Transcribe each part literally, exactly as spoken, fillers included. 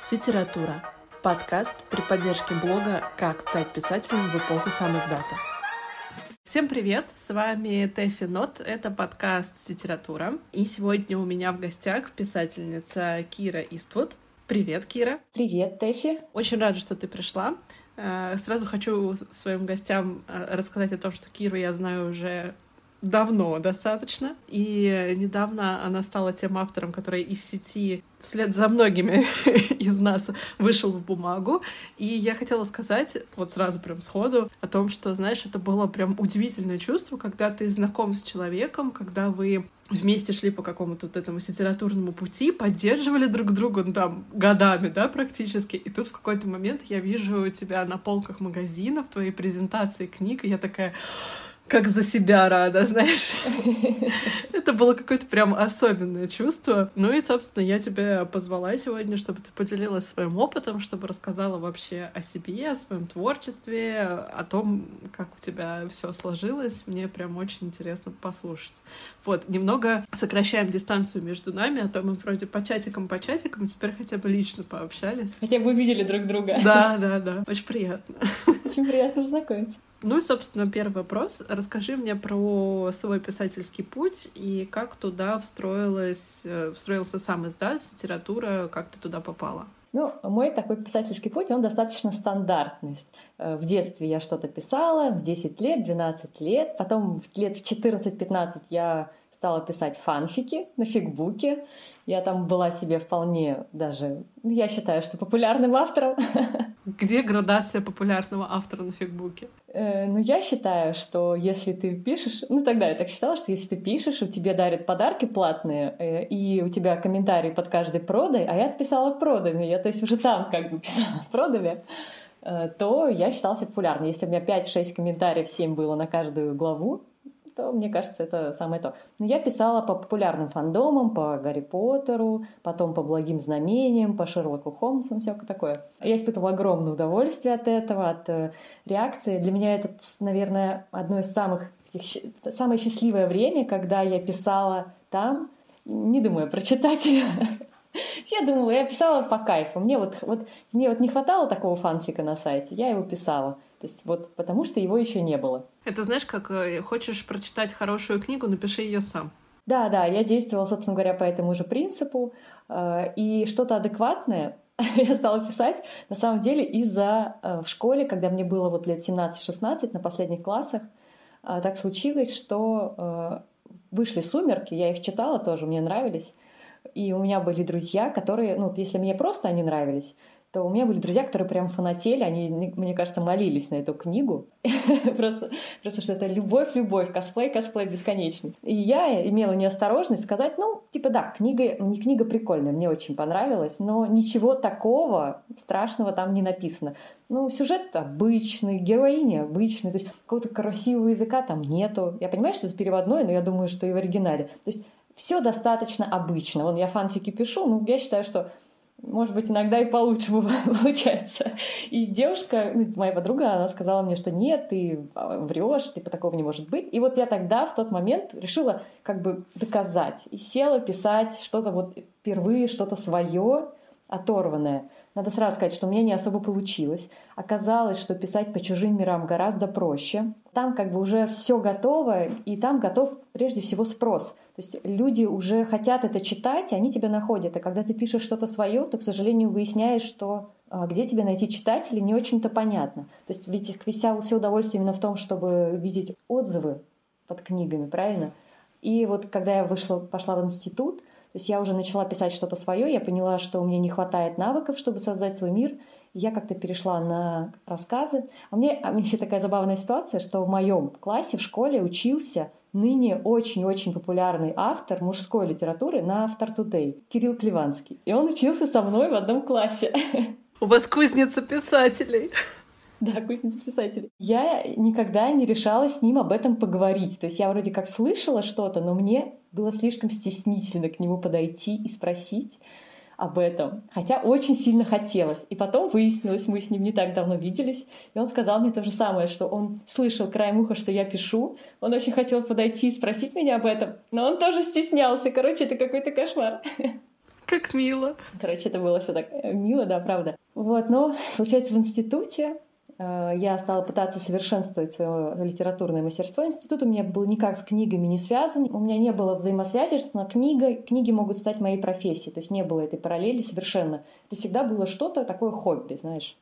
Ситература. Подкаст при поддержке блога «Как стать писателем в эпоху самиздата». Всем привет! С вами Тэфи Нот. Это подкаст «Ситература». И сегодня у меня в гостях писательница Кира Иствуд. Привет, Кира! Привет, Тэфи! Очень рада, что ты пришла. Сразу хочу своим гостям рассказать о том, что Киру я знаю уже давно достаточно. И недавно она стала тем автором, который из сети вслед за многими из нас вышел в бумагу. И я хотела сказать, вот сразу прям сходу, о том, что, знаешь, это было прям удивительное чувство, когда ты знаком с человеком, когда вы вместе шли по какому-то вот этому литературному пути, поддерживали друг друга, ну, там, годами, да, практически. И тут в какой-то момент я вижу тебя на полках магазинов, твоей презентации книг, и я такая... как за себя рада, знаешь. Это было какое-то прям особенное чувство. Ну и, собственно, я тебя позвала сегодня, чтобы ты поделилась своим опытом, чтобы рассказала вообще о себе, о своем творчестве, о том, как у тебя все сложилось. Мне прям очень интересно послушать. Вот, немного сокращаем дистанцию между нами, а то мы вроде по чатикам, по чатикам, теперь хотя бы лично пообщались. Хотя бы увидели друг друга. Да, да, да. Очень приятно. Очень приятно познакомиться. Ну и, собственно, первый вопрос. Расскажи мне про свой писательский путь и как туда встроилась, встроился сам издат, литература, как ты туда попала? Ну, мой такой писательский путь, он достаточно стандартный. В детстве я что-то писала, в десять лет, двенадцать лет, потом лет в четырнадцать-пятнадцать я стала писать фанфики на фигбуке. Я там была себе вполне даже, я считаю, что популярным автором. Где градация популярного автора на фигбуке? Э, ну, я считаю, что если ты пишешь... Ну, тогда я так считала, что если ты пишешь, у тебя дарят подарки платные, э, и у тебя комментарии под каждой продой, а я писала продами, я, то есть, уже там как бы писала продами, э, то я считалась популярной. Если у меня пять-шесть комментариев, семь было на каждую главу, то, мне кажется, это самое то. Но я писала по популярным фандомам, по Гарри Поттеру, потом по Благим знамениям, по Шерлоку Холмсу, всякое такое. Я испытывала огромное удовольствие от этого, от э, реакции. Для меня это, наверное, одно из самых таких, самое счастливое время, когда я писала там, не думая про читателя. Я думала, я писала по кайфу. Мне вот, вот, мне вот не хватало такого фанфика на сайте, я его писала. То есть вот потому что его еще не было. Это знаешь, как хочешь прочитать хорошую книгу, напиши ее сам. Да, да, я действовала, собственно говоря, по этому же принципу. И что-то адекватное я стала писать, на самом деле, из-за в школе, когда мне было вот лет семнадцать-шестнадцать, на последних классах, так случилось, что вышли «Сумерки», я их читала тоже, мне нравились. И у меня были друзья, которые, ну, если мне просто они нравились, то у меня были друзья, которые прям фанатели, они, мне кажется, молились на эту книгу. просто, просто что это любовь-любовь, косплей-косплей бесконечный. И я имела неосторожность сказать, ну, типа, да, книга, не книга прикольная, мне очень понравилась, но ничего такого страшного там не написано. Ну, сюжет обычный, героини обычные, то есть какого-то красивого языка там нету. Я понимаю, что это переводной, но я думаю, что и в оригинале. То есть все достаточно обычно. Вон я фанфики пишу, ну, я считаю, что может быть, иногда и получше получается. И девушка, моя подруга, она сказала мне, что нет, ты врешь, типа такого не может быть. И вот я тогда, в тот момент, решила как бы доказать. И села писать что-то вот впервые, что-то свое, оторванное. Надо сразу сказать, что у меня не особо получилось. Оказалось, что писать по чужим мирам гораздо проще. Там как бы уже все готово, и там готов прежде всего спрос. То есть люди уже хотят это читать, и они тебя находят. А когда ты пишешь что-то свое, то, к сожалению, выясняешь, что где тебе найти читателей, не очень-то понятно. То есть ведь вся, все удовольствие именно в том, чтобы видеть отзывы под книгами, правильно? И вот когда я вышла, пошла в институт, то есть я уже начала писать что-то свое, я поняла, что у меня не хватает навыков, чтобы создать свой мир. Я как-то перешла на рассказы. А мне, а мне еще такая забавная ситуация, что в моем классе в школе учился ныне очень-очень популярный автор мужской литературы на Автор Тудей Кирилл Клеванский. И он учился со мной в одном классе. У вас кузница писателей. Да, кузница писателей. Я никогда не решалась с ним об этом поговорить. То есть я вроде как слышала что-то, но мне было слишком стеснительно к нему подойти и спросить об этом. Хотя очень сильно хотелось. И потом выяснилось, мы с ним не так давно виделись, и он сказал мне то же самое, что он слышал краем уха, что я пишу. Он очень хотел подойти и спросить меня об этом, но он тоже стеснялся. Короче, это какой-то кошмар. Как мило. Короче, это было все так мило, да, правда. Вот, но, получается, в институте э, я стала пытаться совершенствовать свое литературное мастерство. Институт у меня был никак с книгами не связан. У меня не было взаимосвязи, что книга, книги могут стать моей профессией. То есть не было этой параллели совершенно. Это всегда было что-то такое хобби, знаешь.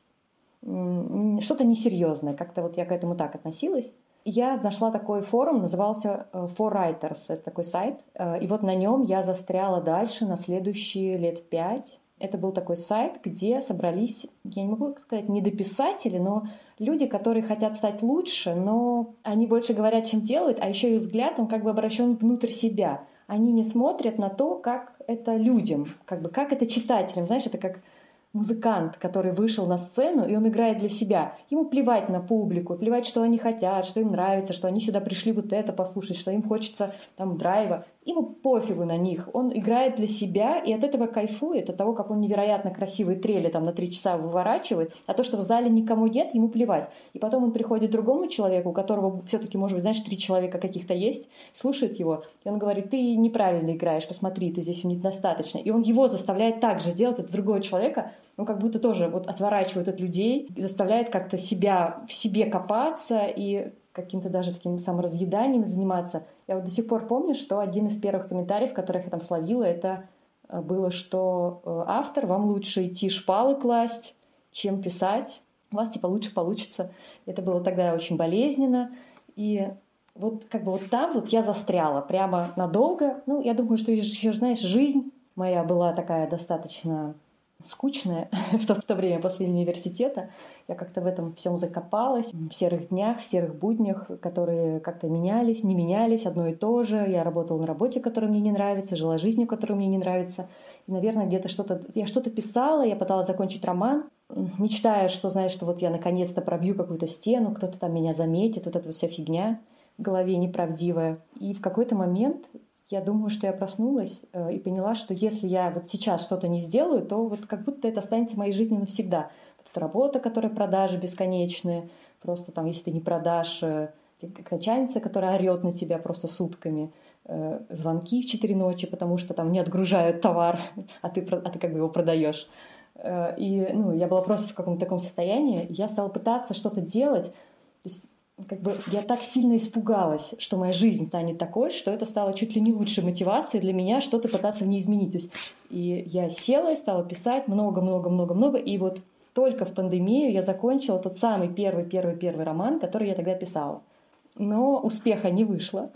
Что-то несерьезное. Как-то вот я к этому так относилась. Я нашла такой форум, назывался For Writers, это такой сайт, и вот на нем я застряла дальше на следующие лет пять. Это был такой сайт, где собрались, я не могу сказать недописатели, но люди, которые хотят стать лучше, но они больше говорят, чем делают, а еще их взгляд, он как бы обращен внутрь себя. Они не смотрят на то, как это людям, как бы как это читателям, знаешь, это как музыкант, который вышел на сцену, и он играет для себя. Ему плевать на публику, плевать, что они хотят, что им нравится, что они сюда пришли вот это послушать, что им хочется там драйва. Ему пофигу на них. Он играет для себя, и от этого кайфует, от того, как он невероятно красивые трели там на три часа выворачивает, а то, что в зале никому нет, ему плевать. И потом он приходит к другому человеку, у которого все-таки, может быть, знаешь, три человека каких-то есть, слушает его, и он говорит: ты неправильно играешь, посмотри, ты здесь недостаточно. И он его заставляет так же сделать, это другого человека, он как будто тоже вот отворачивает от людей, заставляет как-то себя в себе копаться и каким-то даже таким саморазъеданием заниматься. Я вот до сих пор помню, что один из первых комментариев, которых я там словила, это было, что автор, вам лучше идти шпалы класть, чем писать. У вас типа лучше получится. Это было тогда очень болезненно. И вот как бы вот там вот я застряла прямо надолго. Ну, я думаю, что еще, знаешь, жизнь моя была такая достаточно скучная в то, в то время после университета. Я как-то в этом всем закопалась. В серых днях, в серых буднях, которые как-то менялись, не менялись, одно и то же. Я работала на работе, которая мне не нравится, жила жизнью, которая мне не нравится. И, наверное, где-то что-то... Я что-то писала, я пыталась закончить роман, мечтая, что, знаешь, что вот я наконец-то пробью какую-то стену, кто-то там меня заметит, вот эта вот вся фигня в голове неправдивая. И в какой-то момент... Я думаю, что я проснулась э, и поняла, что если я вот сейчас что-то не сделаю, то вот как будто это останется моей жизнью навсегда. Вот эта работа, которая продажи бесконечные, просто там, если ты не продашь, э, как начальница, которая орет на тебя просто сутками, э, звонки в четыре ночи, потому что там не отгружают товар, а ты, а ты как бы его продаешь. Э, и ну, я была просто в каком-то таком состоянии, я стала пытаться что-то делать. То есть, как бы я так сильно испугалась, что моя жизнь станет такой, что это стало чуть ли не лучшей мотивацией для меня что-то пытаться в ней изменить. То есть, и я села и стала писать много-много-много-много, и вот только в пандемию я закончила тот самый первый-первый-первый роман, который я тогда писала. Но успеха не вышло.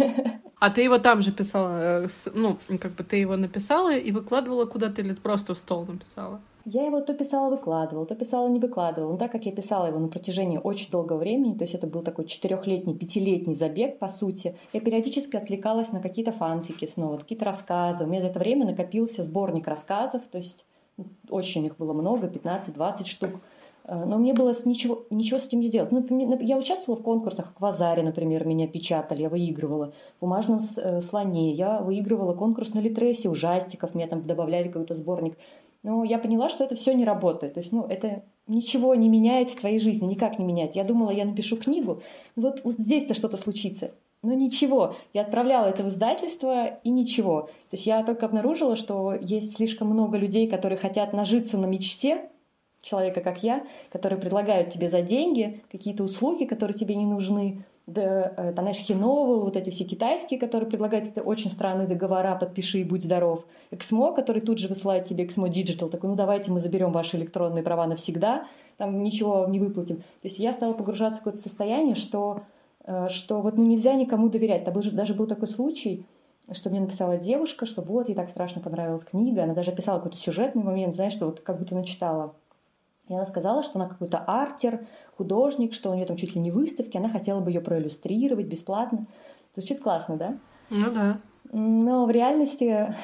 А ты его там же писала, ну, как бы ты его написала и выкладывала куда-то или просто в стол написала? Я его то писала, выкладывала, то писала, не выкладывала. Но так как я писала его на протяжении очень долгого времени, то есть это был такой четырехлетний, пятилетний забег, по сути, я периодически отвлекалась на какие-то фанфики снова, какие-то рассказы. У меня за это время накопился сборник рассказов, то есть очень их было много, пятнадцать-двадцать штук. Но мне было ничего, ничего с этим не сделать. Ну, я участвовала в конкурсах, в Квазаре, например, меня печатали, я выигрывала. В «Бумажном слоне» я выигрывала конкурс на Литресе, ужастиков, мне там добавляли какой-то сборник. Но я поняла, что это все не работает. То есть, ну, это ничего не меняет в твоей жизни, никак не меняет. Я думала, я напишу книгу, вот, вот здесь-то что-то случится. Но ничего. Я отправляла это в издательство, и ничего. То есть я только обнаружила, что есть слишком много людей, которые хотят нажиться на мечте человека, как я, которые предлагают тебе за деньги какие-то услуги, которые тебе не нужны. Да, там, знаешь, Хиновал, вот эти все китайские, которые предлагают это очень странные договора, подпиши и будь здоров. Эксмо, который тут же высылает тебе Эксмо Digital, такой, ну давайте мы заберем ваши электронные права навсегда, там ничего не выплатим. То есть я стала погружаться в какое-то состояние, что, что вот ну, нельзя никому доверять. Там даже был такой случай, что мне написала девушка, что вот, ей так страшно понравилась книга, она даже описала какой-то сюжетный момент, знаешь, что вот как будто начитала. И она сказала, что она какой-то артер, художник, что у нее там чуть ли не выставки, она хотела бы ее проиллюстрировать бесплатно. Звучит классно, да? Ну да. Но в реальности,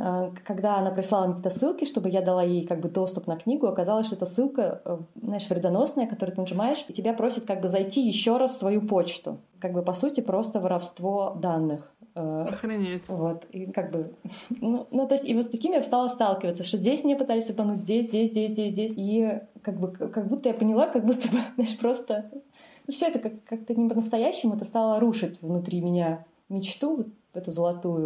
когда она прислала мне какие-то ссылки, чтобы я дала ей как бы доступ на книгу, оказалось, что это ссылка, знаешь, вредоносная, которую ты нажимаешь, и тебя просит как бы зайти еще раз в свою почту. Как бы, по сути, просто воровство данных. Охренеть. Вот, и как бы, ну, ну, то есть, и вот с такими я стала сталкиваться, что здесь мне пытались обмануть, здесь, здесь, здесь, здесь, здесь, и как бы, как будто я поняла, как будто бы, знаешь, просто, ну, все это как- как-то не по-настоящему, это стало рушить внутри меня мечту, вот эту золотую,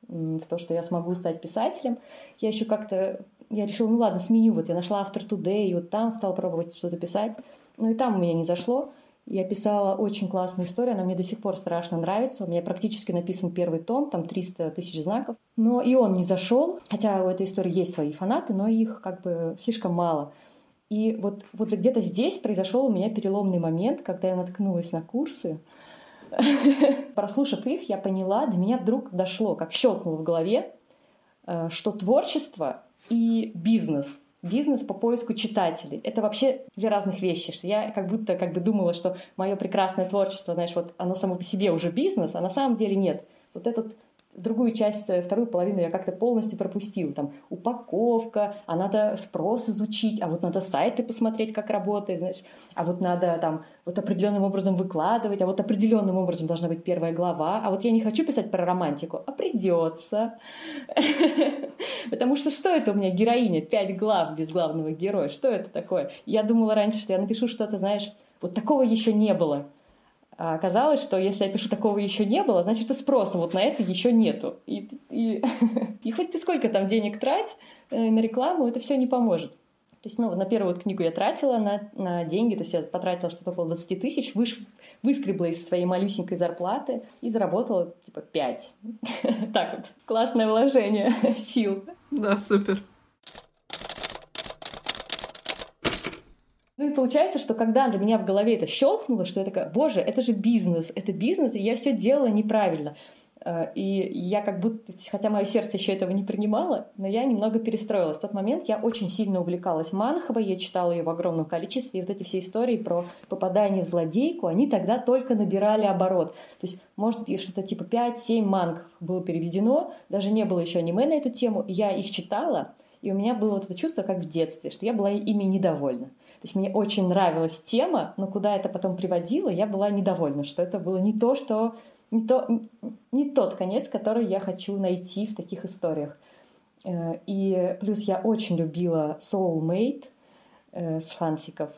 в то, что я смогу стать писателем. Я еще как-то, я решила, ну ладно, сменю. Вот я нашла After Today, и вот там стала пробовать что-то писать. Но и там у меня не зашло. Я писала очень классную историю, она мне до сих пор страшно нравится. У меня практически написан первый том, там триста тысяч знаков. Но и он не зашел, хотя у этой истории есть свои фанаты, но их как бы слишком мало. И вот, вот где-то здесь произошел у меня переломный момент, когда я наткнулась на курсы. Прослушав их, я поняла, до меня вдруг дошло, как щелкнуло в голове, что творчество и бизнес — бизнес по поиску читателей. Это вообще две разных вещи. Что я как будто как бы думала, что мое прекрасное творчество, знаешь, вот оно само по себе уже бизнес, а на самом деле нет. Вот этот другую часть, вторую половину я как-то полностью пропустила. Там упаковка, а надо спрос изучить, а вот надо сайты посмотреть, как работает, знаешь, а вот надо там вот определенным образом выкладывать, а вот определенным образом должна быть первая глава, а вот я не хочу писать про романтику, а придется. Потому что что это у меня героиня, пять глав без главного героя, что это такое? Я думала раньше, что я напишу что-то, знаешь, вот такого еще не было. А оказалось, что если я пишу «такого еще не было», значит, и спроса вот на это еще нету. И, и, и хоть ты сколько там денег трать на рекламу, это все не поможет. То есть, ну, на первую вот книгу я тратила на, на деньги, то есть я потратила что-то около двадцать тысяч, выш, выскребла из своей малюсенькой зарплаты и заработала типа пять. Так вот, классное вложение сил. Да, супер. Ну и получается, что когда для меня в голове это щелкнуло, что я такая, боже, это же бизнес, это бизнес, и я все делала неправильно. И я как будто, хотя мое сердце еще этого не принимало, но я немного перестроилась. В тот момент я очень сильно увлекалась Манховой, я читала ее в огромном количестве, и вот эти все истории про попадание в злодейку, они тогда только набирали оборот. То есть, может, что-то типа пять-семь манг было переведено, даже не было еще аниме на эту тему, и я их читала, и у меня было вот это чувство, как в детстве, что я была ими недовольна. То есть мне очень нравилась тема, но куда это потом приводило, я была недовольна, что это было не то, что не, то, не тот конец, который я хочу найти в таких историях. И плюс я очень любила Soulmate с фанфиков,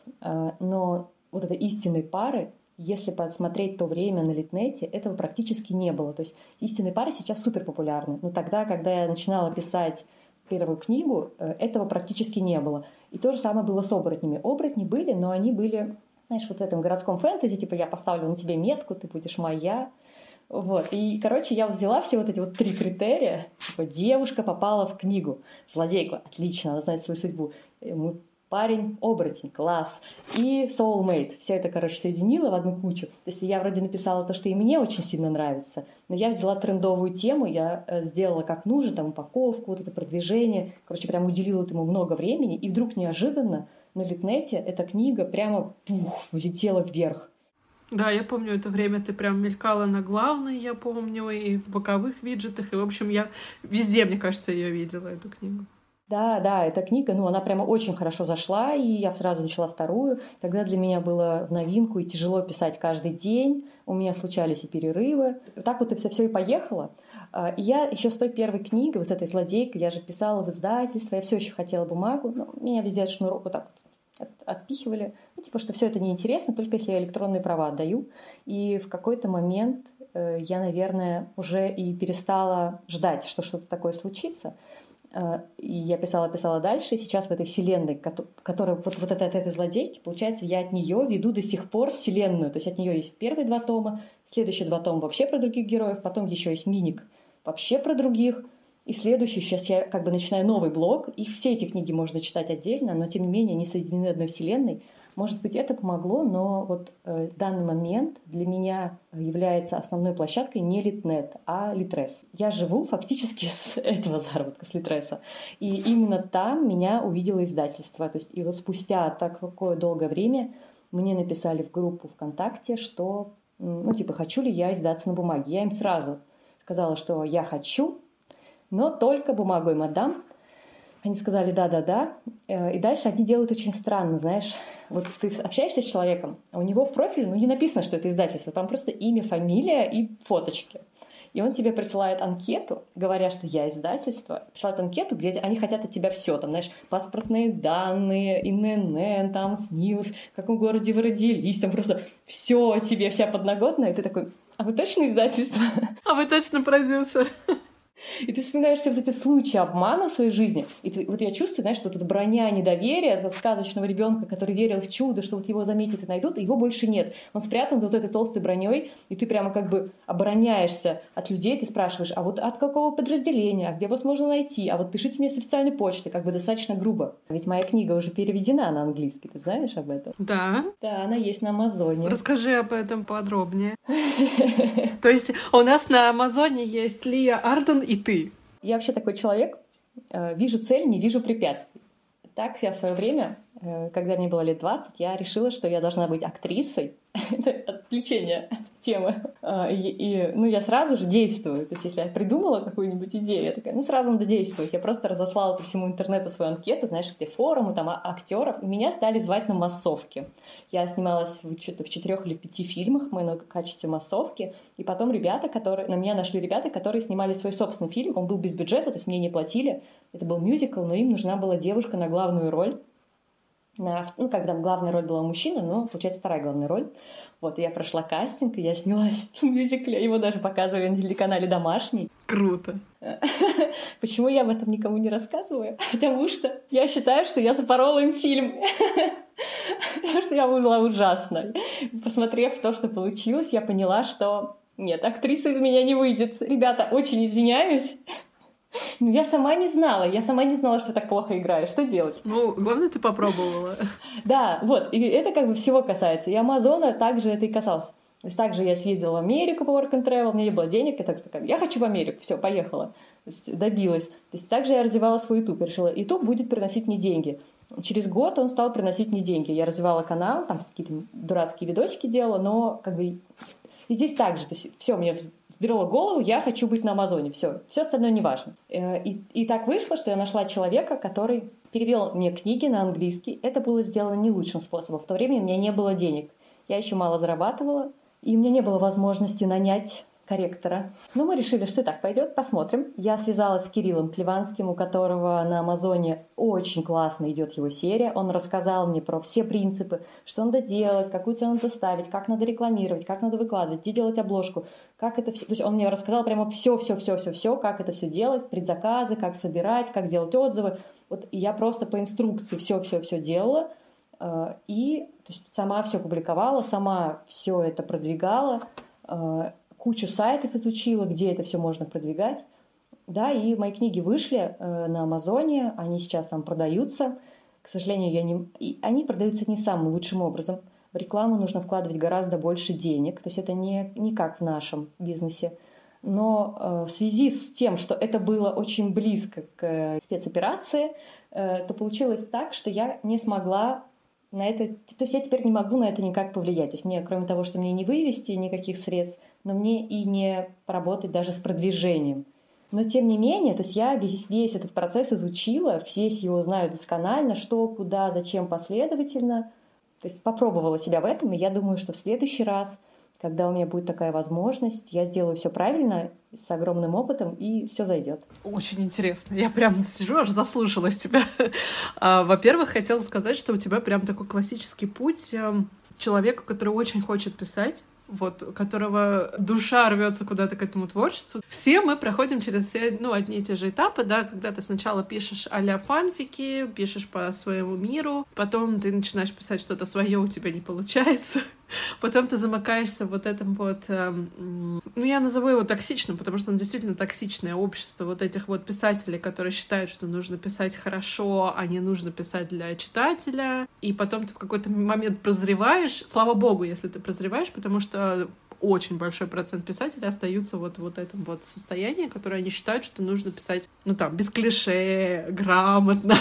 но вот этой истинной пары, если посмотреть то время на Литнете, этого практически не было. То есть истинные пары сейчас супер популярны, но тогда, когда я начинала писать первую книгу, этого практически не было. И то же самое было с оборотнями. Оборотни были, но они были, знаешь, вот в этом городском фэнтези, типа я поставлю на тебе метку, ты будешь моя. Вот. И, короче, я взяла все вот эти вот три критерия. Типа девушка попала в книгу. Злодейку. Отлично, она знает свою судьбу. Парень, оборотень, класс. И soulmate. Все это, короче, соединила в одну кучу. То есть я вроде написала то, что и мне очень сильно нравится, но я взяла трендовую тему, я сделала как нужно, там, упаковку, вот это продвижение. Короче, прям уделила этому много времени. И вдруг неожиданно на Литнете эта книга прямо пух, влетела вверх. Да, я помню это время, ты прям мелькала на главной, я помню, и в боковых виджетах, и, в общем, я везде, мне кажется, ее видела, эту книгу. Да, да, эта книга, ну, она прямо очень хорошо зашла, и я сразу начала вторую. Тогда для меня было в новинку и тяжело писать каждый день. У меня случались и перерывы. Так вот и все, все и поехало. И я еще с той первой книги, вот этой «Злодейкой», я же писала в издательство, я все еще хотела бумагу, но меня везде от шнурок вот так вот отпихивали. Ну, типа, что все это неинтересно, только если я электронные права отдаю. И в какой-то момент я, наверное, уже и перестала ждать, что что-то такое случится. И я писала-писала дальше, и сейчас в этой вселенной, которая вот, вот от этой злодейки, получается, я от нее веду до сих пор вселенную. То есть от нее есть первые два тома, следующие два тома вообще про других героев, потом еще есть миник вообще про других, и следующий, сейчас я как бы начинаю новый блок, и все эти книги можно читать отдельно, но тем не менее они соединены одной вселенной. Может быть, это помогло, но вот э, данный момент для меня является основной площадкой не Литнет, а Литрес. Я живу фактически с этого заработка, с Литреса. И именно там меня увидело издательство. То есть, и вот спустя такое долгое время мне написали в группу ВКонтакте, что, ну, типа, хочу ли я издаться на бумаге. Я им сразу сказала, что я хочу, но только бумагу им отдам. Они сказали «да-да-да». И дальше они делают очень странно, знаешь. Вот ты общаешься с человеком, а у него в профиле ну, не написано, что это издательство. Там просто имя, фамилия и фоточки. И он тебе присылает анкету, говоря, что я издательство. Присылает анкету, где они хотят от тебя все. Там, знаешь, паспортные данные, эн эн эн, там, СНИЛС, в каком городе вы родились. Там просто все тебе, вся подноготная. И ты такой, а вы точно издательство? А вы точно продюсер? И ты вспоминаешь все вот эти случаи обмана в своей жизни. И ты, вот я чувствую, знаешь, что вот эта броня недоверия от сказочного ребенка, который верил в чудо, что вот его заметят и найдут, его больше нет. Он спрятан за вот этой толстой броней, и ты прямо как бы обороняешься от людей, ты спрашиваешь, а вот от какого подразделения, а где вас можно найти, а вот пишите мне с официальной почты, как бы достаточно грубо. Ведь моя книга уже переведена на английский, ты знаешь об этом? Да. Да, она есть на Амазоне. Расскажи об этом подробнее. То есть у нас на Амазоне есть Лия Арден и ты. Я вообще такой человек, вижу цель, не вижу препятствий. Так я в свое время, когда мне было лет двадцать, я решила, что я должна быть актрисой. Это отвлечение от темы. И, и, ну, я сразу же действую. То есть, если я придумала какую-нибудь идею, я такая, ну, сразу надо действовать. Я просто разослала по всему интернету свою анкету, знаешь, где форумы, там, актеров. И меня стали звать на массовки. Я снималась в, что-то в четырех или в пяти фильмах, мы на качестве массовки. И потом ребята, которые... На меня нашли ребята, которые снимали свой собственный фильм. Он был без бюджета, то есть мне не платили. Это был мюзикл, но им нужна была девушка на главную роль. На, ну, когда главная роль была мужчина, но, получается, вторая главная роль. Вот, и я прошла кастинг, и я снялась в мюзикле. Его даже показывали на телеканале «Домашний». Круто. Почему я об этом никому не рассказываю? Потому что я считаю, что я запорола им фильм. Потому что я была ужасной. Посмотрев то, что получилось, я поняла, что нет, актриса из меня не выйдет. Ребята, очень извиняюсь. Ну, я сама не знала, я сама не знала, что так плохо играю. Что делать? Ну, главное, ты попробовала. Да, вот, и это как бы всего касается. И Амазона также это и касался. То есть также я съездила в Америку по work and travel, мне не было денег, я так такая, я хочу в Америку, все, поехала. То есть добилась. То есть также я развивала свой YouTube, я решила, YouTube будет приносить мне деньги. Через год он стал приносить мне деньги. Я развивала канал, там какие-то дурацкие видосики делала, но как бы и здесь также, то есть все, мне берла голову, я хочу быть на Амазоне, все, все остальное не важно. И, и так вышло, что я нашла человека, который перевел мне книги на английский. Это было сделано не лучшим способом. В то время у меня не было денег. Я еще мало зарабатывала, и у меня не было возможности нанять корректора. Но мы решили, что и так пойдет, посмотрим. Я связалась с Кириллом Плеванским, у которого на Амазоне очень классно идет его серия. Он рассказал мне про все принципы, что надо делать, какую цену надо ставить, как надо рекламировать, как надо выкладывать, где делать обложку, как это все. То есть он мне рассказал прямо все, все, все, все, все, как это все делать, предзаказы, как собирать, как делать отзывы. Вот я просто по инструкции все, все, все делала и то есть, сама все публиковала, сама все это продвигала. Кучу сайтов изучила, где это все можно продвигать. Да, и мои книги вышли э, на Амазоне, они сейчас там продаются. К сожалению, я не... и они продаются не самым лучшим образом. В рекламу нужно вкладывать гораздо больше денег, то есть это не, не как в нашем бизнесе. Но э, в связи с тем, что это было очень близко к э, спецоперации, э, то получилось так, что я не смогла на это... То есть я теперь не могу на это никак повлиять. То есть мне, кроме того, что мне не вывести никаких средств, но мне и не поработать даже с продвижением. Но тем не менее, то есть я весь, весь этот процесс изучила, весь его знаю досконально, что, куда, зачем последовательно. То есть попробовала себя в этом, и я думаю, что в следующий раз, когда у меня будет такая возможность, я сделаю все правильно, с огромным опытом, и все зайдет. Очень интересно. Я прям сижу, аж заслушалась тебя. Во-первых, хотела сказать, что у тебя прям такой классический путь человека, который очень хочет писать, вот, у которого душа рвется куда-то к этому творчеству. Все мы проходим через все, ну, одни и те же этапы, да, когда ты сначала пишешь а-ля фанфики, пишешь по своему миру, потом ты начинаешь писать что-то свое, у тебя не получается, потом ты замыкаешься в вот этом вот, эм, ну, я назову его токсичным, потому что он действительно токсичное общество вот этих вот писателей, которые считают, что нужно писать хорошо, а не нужно писать для читателя, и потом ты в какой-то момент прозреваешь, слава богу, если ты прозреваешь, потому что очень большой процент писателей остаются вот в вот этом вот состоянии, которое они считают, что нужно писать, ну там, без клише, грамотно,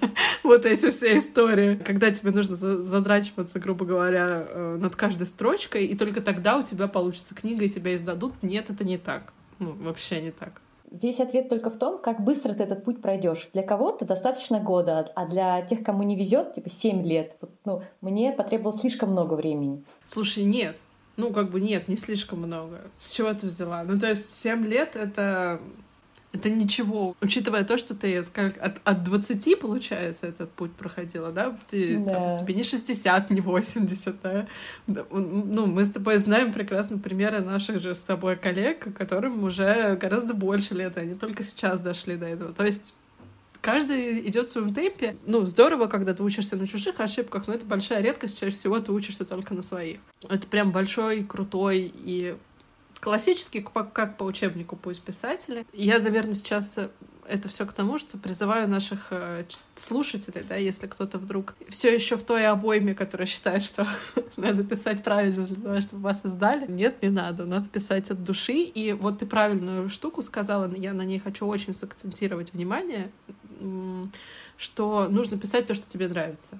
вот эти все истории. Когда тебе нужно задрачиваться, грубо говоря, над каждой строчкой, и только тогда у тебя получится книга, и тебя издадут. Нет, это не так. Ну, вообще не так. Весь ответ только в том, как быстро ты этот путь пройдешь. Для кого-то достаточно года, а для тех, кому не везет, типа семь лет. Вот, ну, мне потребовалось слишком много времени. Слушай, нет. Ну, как бы нет, не слишком много. С чего ты взяла? Ну, то есть семь лет — это... Это ничего. Учитывая то, что ты как, от, от двадцати, получается, этот путь проходила, да? Ты, да. там, тебе не шестьдесят, не восемьдесят, да? Ну, мы с тобой знаем прекрасно примеры наших же с тобой коллег, которым уже гораздо больше лет, они только сейчас дошли до этого. То есть каждый идет в своем темпе. Ну, здорово, когда ты учишься на чужих ошибках, но это большая редкость. Чаще всего ты учишься только на своих. Это прям большой, крутой и классический, как по учебнику путь писателя. Я, наверное, сейчас это все к тому, что призываю наших слушателей, да, если кто-то вдруг все еще в той обойме, которая считает, что надо писать правильно для того, чтобы вас издали. Нет, не надо. Надо писать от души. И вот ты правильную штуку сказала, я на ней хочу очень сакцентировать внимание, что нужно писать то, что тебе нравится.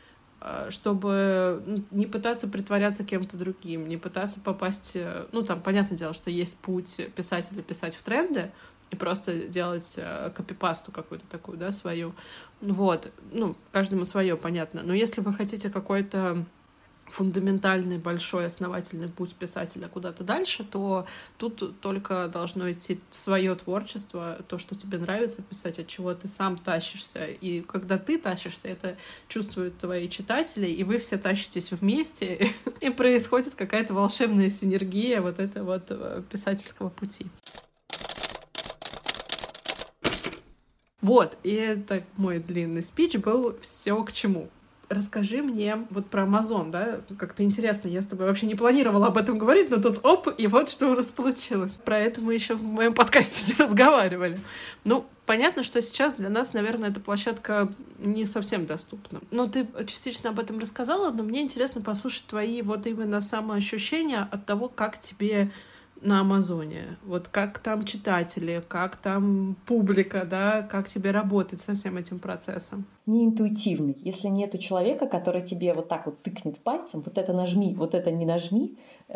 Чтобы не пытаться притворяться кем-то другим, не пытаться попасть... Ну, там, понятное дело, что есть путь писателя писать в тренды и просто делать копипасту какую-то такую, да, свою. Вот. Ну, каждому свое, понятно. Но если вы хотите какой-то фундаментальный, большой, основательный путь писателя куда-то дальше, то тут только должно идти свое творчество, то, что тебе нравится писать, от чего ты сам тащишься. И когда ты тащишься, это чувствуют твои читатели, и вы все тащитесь вместе, и происходит какая-то волшебная синергия вот этого вот писательского пути. Вот, и это мой длинный спич был «Все к чему». Расскажи мне вот про Amazon, да, как-то интересно, я с тобой вообще не планировала об этом говорить, но тут оп, и вот что у нас получилось. Про это мы еще в моем подкасте не разговаривали. Ну, понятно, что сейчас для нас, наверное, эта площадка не совсем доступна. Но ты частично об этом рассказала, но мне интересно послушать твои вот именно самоощущения от того, как тебе на Амазоне. Вот как там читатели, как там публика, да, как тебе работать со всем этим процессом? Не интуитивный. Если нету человека, который тебе вот так вот тыкнет пальцем, вот это нажми, вот это не нажми,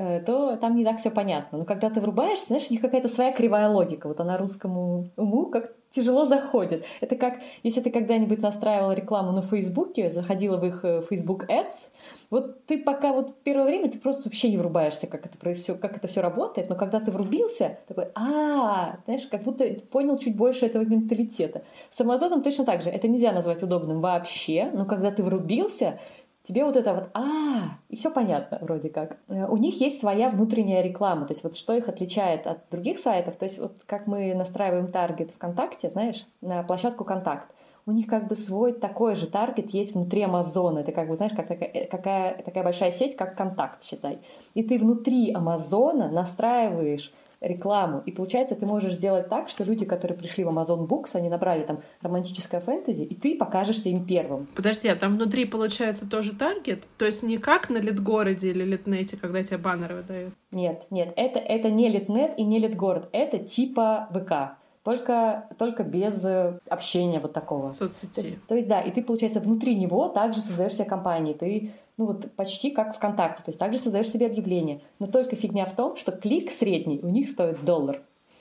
то там не так все понятно. Но когда ты врубаешься, знаешь, у них какая-то своя кривая логика. Вот она русскому уму как тяжело заходит. Это как, если ты когда-нибудь настраивала рекламу на Фейсбуке, заходила в их Facebook Ads, вот ты пока вот в первое время ты просто вообще не врубаешься, как это, все, как это все работает, но когда ты врубился, такой, а, знаешь, как будто понял чуть больше этого менталитета. С Амазоном точно так же. Это нельзя назвать удобным вообще, но когда ты врубился, тебе вот это вот, а, и все понятно вроде как. У них есть своя внутренняя реклама, то есть вот что их отличает от других сайтов, то есть вот как мы настраиваем таргет ВКонтакте, знаешь, на площадку «Контакт», у них как бы свой такой же таргет есть внутри Амазона. Это как бы, знаешь, как такая, какая, такая большая сеть, как «Контакт», считай. И ты внутри Амазона настраиваешь рекламу. И получается, ты можешь сделать так, что люди, которые пришли в Amazon Books, они набрали там романтическое фэнтези, и ты покажешься им первым. Подожди, а там внутри получается тоже таргет? То есть не как на Литгороде или Литнете, когда тебе баннеры выдают? Нет, нет, это, это не Литнет и не Литгород. Это типа ВК. Только, только без общения вот такого. Соцсети. То есть, то есть, да, и ты, получается, внутри него также создаешь себе компании. Ты, ну вот, почти как ВКонтакте. То есть, также создаешь себе объявление. Но только фигня в том, что клик средний у них стоит доллар.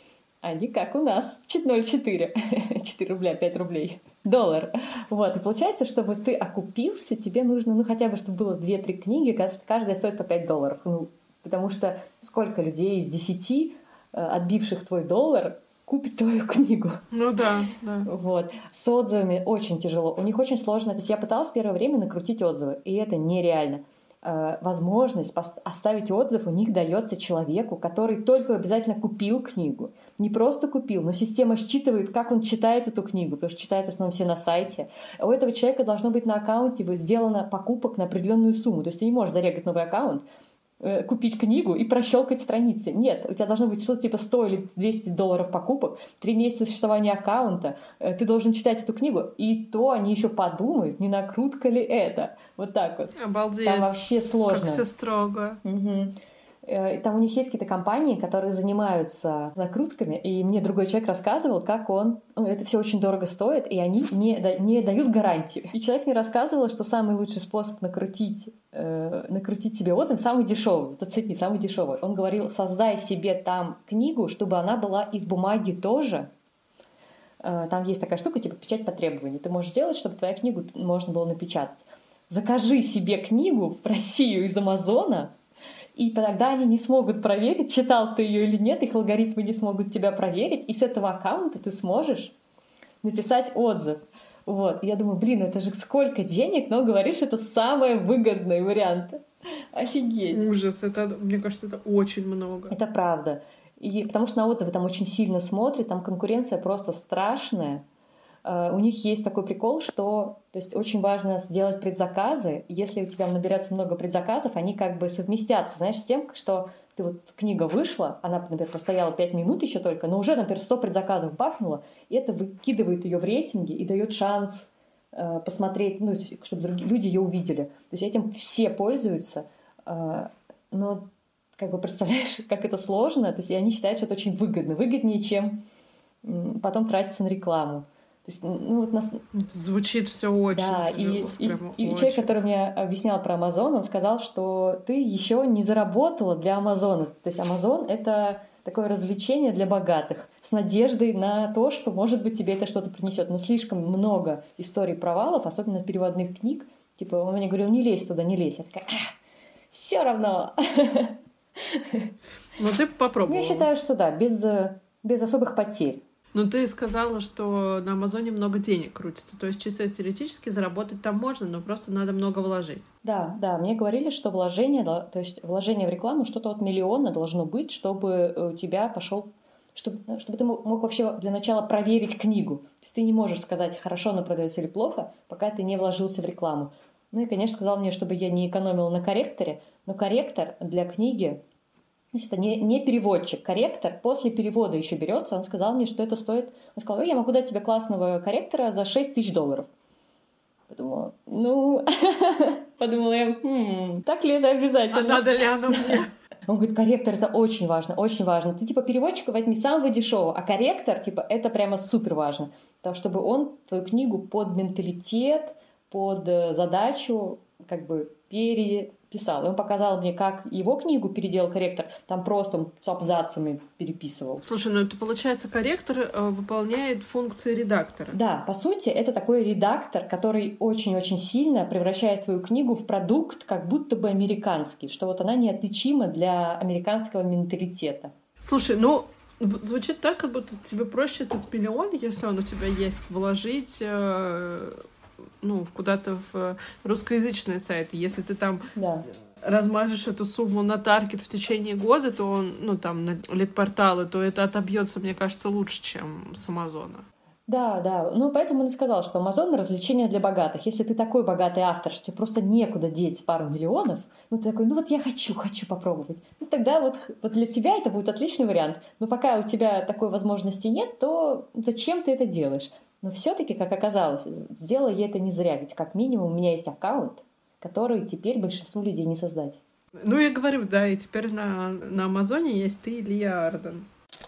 А не как у нас. ноль целых четыре. четыре рубля, пять рублей. Доллар. Вот. И получается, чтобы ты окупился, тебе нужно, ну, хотя бы, чтобы было две-три книги, каждая стоит по пять долларов. Ну, потому что сколько людей из десяти, отбивших твой доллар, купит твою книгу. Ну да, да. Вот. С отзывами очень тяжело. У них очень сложно. То есть я пыталась первое время накрутить отзывы, и это нереально. Возможность оставить отзыв у них дается человеку, который только обязательно купил книгу. Не просто купил, но система считывает, как он читает эту книгу, потому что читает в основном все на сайте. У этого человека должно быть на аккаунте сделано покупок на определенную сумму. То есть ты не можешь зарегать новый аккаунт, купить книгу и прощелкать страницы. Нет, у тебя должно быть что-то типа сто или двести долларов покупок, три месяца существования аккаунта, ты должен читать эту книгу, и то они еще подумают, не накрутка ли это. Вот так вот. Обалдеть. Там вообще сложно. Как все строго. Угу. И там у них есть какие-то компании, которые занимаются накрутками, и мне другой человек рассказывал, как он... Ну, это все очень дорого стоит, и они не, не дают гарантию. И человек мне рассказывал, что самый лучший способ накрутить, э, накрутить себе отзыв, самый дешевый, это цветник, самый дешевый. Он говорил, создай себе там книгу, чтобы она была и в бумаге тоже. Э, там есть такая штука, типа печать по требованию. Ты можешь сделать, чтобы твою книгу можно было напечатать. Закажи себе книгу в Россию из Амазона, и тогда они не смогут проверить, читал ты ее или нет, их алгоритмы не смогут тебя проверить, и с этого аккаунта ты сможешь написать отзыв. Вот. Я думаю, блин, это же сколько денег, но говоришь, это самый выгодный вариант. Офигеть. Ужас, это, мне кажется, это очень много. Это правда. И потому что на отзывы там очень сильно смотрят, там конкуренция просто страшная. Uh, у них есть такой прикол, что то есть, очень важно сделать предзаказы. Если у тебя наберется много предзаказов, они как бы совместятся, знаешь, с тем, что ты вот книга вышла, она, например, простояла пять минут еще только, но уже, например, сто предзаказов бахнуло, и это выкидывает ее в рейтинги и дает шанс uh, посмотреть, ну, чтобы другие люди ее увидели. То есть этим все пользуются, uh, но как бы представляешь, как это сложно. То есть и они считают, что это очень выгодно, выгоднее, чем потом тратиться на рекламу. То есть, ну, вот нас... Звучит все очень. Да, тяжело, и, и, и очень. человек, который мне объяснял про Amazon, он сказал, что ты еще не заработала для Амазона. То есть Amazon — это такое развлечение для богатых с надеждой на то, что, может быть, тебе это что-то принесет. Но слишком много историй провалов, особенно переводных книг. Типа он мне говорил, не лезь туда, не лезь. Я такая, все равно. Ну ты попробовала. Я считаю, что да, без, без особых потерь. Ну, ты сказала, что на Амазоне много денег крутится. То есть чисто теоретически заработать там можно, но просто надо много вложить. Да, да. Мне говорили, что вложение, то есть вложение в рекламу что-то от миллиона должно быть, чтобы у тебя пошел, чтобы, чтобы ты мог, мог вообще для начала проверить книгу. То есть ты не можешь сказать, хорошо она продается или плохо, пока ты не вложился в рекламу. Ну и, конечно, сказал мне, чтобы я не экономила на корректоре, но корректор для книги, это не, не переводчик, корректор после перевода еще берется. Он сказал мне, что это стоит... Он сказал, я могу дать тебе классного корректора за шесть тысяч долларов. Подумала, ну... Подумала я, так ли это обязательно? А надо ли оно мне? Он говорит, корректор — это очень важно, очень важно. Ты типа переводчика возьми самого дешевого, а корректор, типа, это прямо супер важно. Потому чтобы он твою книгу под менталитет, под задачу как бы переписал. И он показал мне, как его книгу переделал корректор. Там просто он с абзацами переписывал. Слушай, ну это получается, корректор э, выполняет функции редактора. Да, по сути, это такой редактор, который очень-очень сильно превращает твою книгу в продукт, как будто бы американский, что вот она неотличима для американского менталитета. Слушай, ну звучит так, как будто тебе проще этот миллион, если он у тебя есть, вложить... Э... ну, куда-то в русскоязычные сайты. Если ты там да. размажешь эту сумму на таргет в течение года, то он, ну, там, на лид-порталы, то это отобьется, мне кажется, лучше, чем с Амазона. Да, да. Ну, поэтому он и сказал, что Амазон — развлечение для богатых. Если ты такой богатый автор, что тебе просто некуда деть пару миллионов, ну, ты такой, ну, вот я хочу, хочу попробовать. Ну, тогда вот, вот для тебя это будет отличный вариант. Но пока у тебя такой возможности нет, то зачем ты это делаешь? Но все-таки, как оказалось, сделала я это не зря, ведь как минимум у меня есть аккаунт, который теперь большинству людей не создать. Ну, я говорю, да, и теперь на, на Амазоне есть ты, Лия Арден.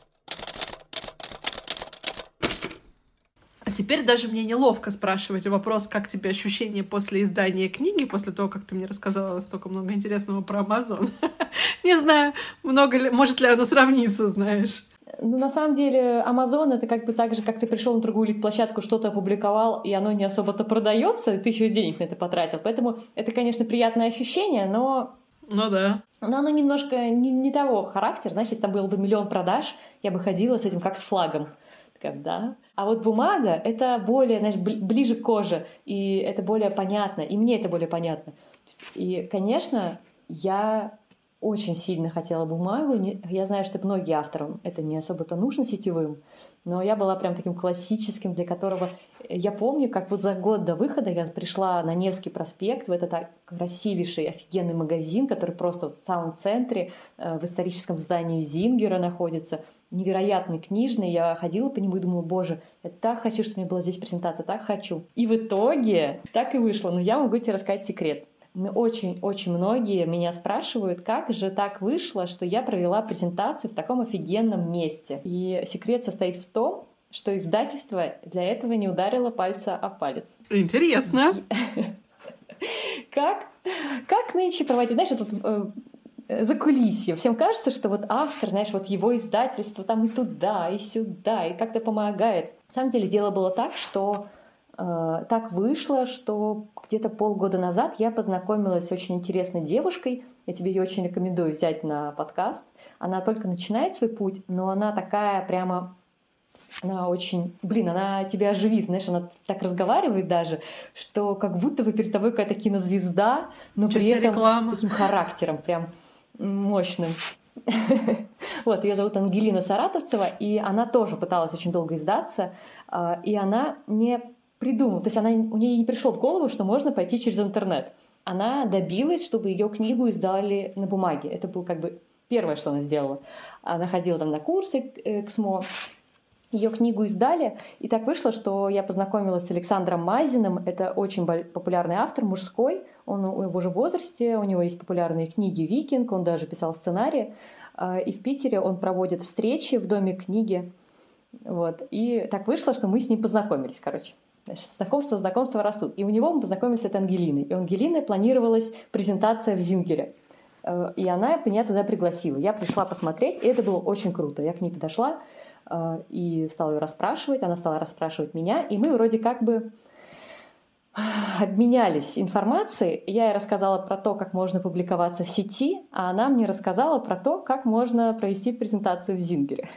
А теперь даже мне неловко спрашивать вопрос, как тебе ощущения после издания книги, после того, как ты мне рассказала столько много интересного про Амазон. Не знаю, много ли, может ли оно сравниться, знаешь. Ну, на самом деле, Amazon — это как бы так же, как ты пришел на другую площадку, что-то опубликовал, и оно не особо-то продается, и ты еще денег на это потратил. Поэтому это, конечно, приятное ощущение, но... Ну да. Но оно немножко не, не того характера. Знаешь, если там был бы миллион продаж, я бы ходила с этим как с флагом. Такая, да. А вот бумага — это более, знаешь, ближе к коже, и это более понятно, и мне это более понятно. И, конечно, я... очень сильно хотела бумагу. Я знаю, что многие авторам это не особо-то нужно сетевым, но я была прям таким классическим, для которого... Я помню, как вот за год до выхода я пришла на Невский проспект, в этот красивейший, офигенный магазин, который просто в самом центре, в историческом здании Зингера находится. Невероятный книжный. Я ходила по нему и думала, боже, я так хочу, чтобы у меня была здесь презентация, так хочу. И в итоге так и вышло. Но я могу тебе рассказать секрет. Очень-очень многие меня спрашивают, как же так вышло, что я провела презентацию в таком офигенном месте. И секрет состоит в том, что издательство для этого не ударило пальца о палец. Интересно. Как, как нынче проводить, знаешь, это э, закулисье. Всем кажется, что вот автор, знаешь, вот его издательство там и туда, и сюда, и как-то помогает. На самом деле дело было так, что так вышло, что где-то полгода назад я познакомилась с очень интересной девушкой, Я тебе ее очень рекомендую взять на подкаст. Она только начинает свой путь, но она такая прямо... Она очень... Блин, она тебя оживит, знаешь, она так разговаривает даже, что как будто бы перед тобой какая-то кинозвезда, но при этом реклама. таким характером прям мощным. Вот, ее зовут Ангелина Саратовцева, и она тоже пыталась очень долго издаться, и она не придумала, то есть она, у нее не пришло в голову, что можно пойти через интернет. Она добилась, чтобы ее книгу издали на бумаге. Это было как бы первое, что она сделала. Она ходила там на курсы к СМО, ее книгу издали, и так вышло, что я познакомилась с Александром Мазиным. Это очень популярный автор, мужской. Он уже в возрасте, у него есть популярные книги «Викинг», он даже писал сценарии. И в Питере он проводит встречи в Доме книги. Вот. И так вышло, что мы с ним познакомились, короче. Значит, знакомство, знакомство растут. И у него мы познакомились с этой Ангелиной. И у Ангелины планировалась презентация в Зингере. И она меня туда пригласила. Я пришла посмотреть, и это было очень круто. Я к ней подошла и стала ее расспрашивать, она стала расспрашивать меня, и мы вроде как бы обменялись информацией. Я ей рассказала про то, как можно публиковаться в сети, а она мне рассказала про то, как можно провести презентацию в Зингере.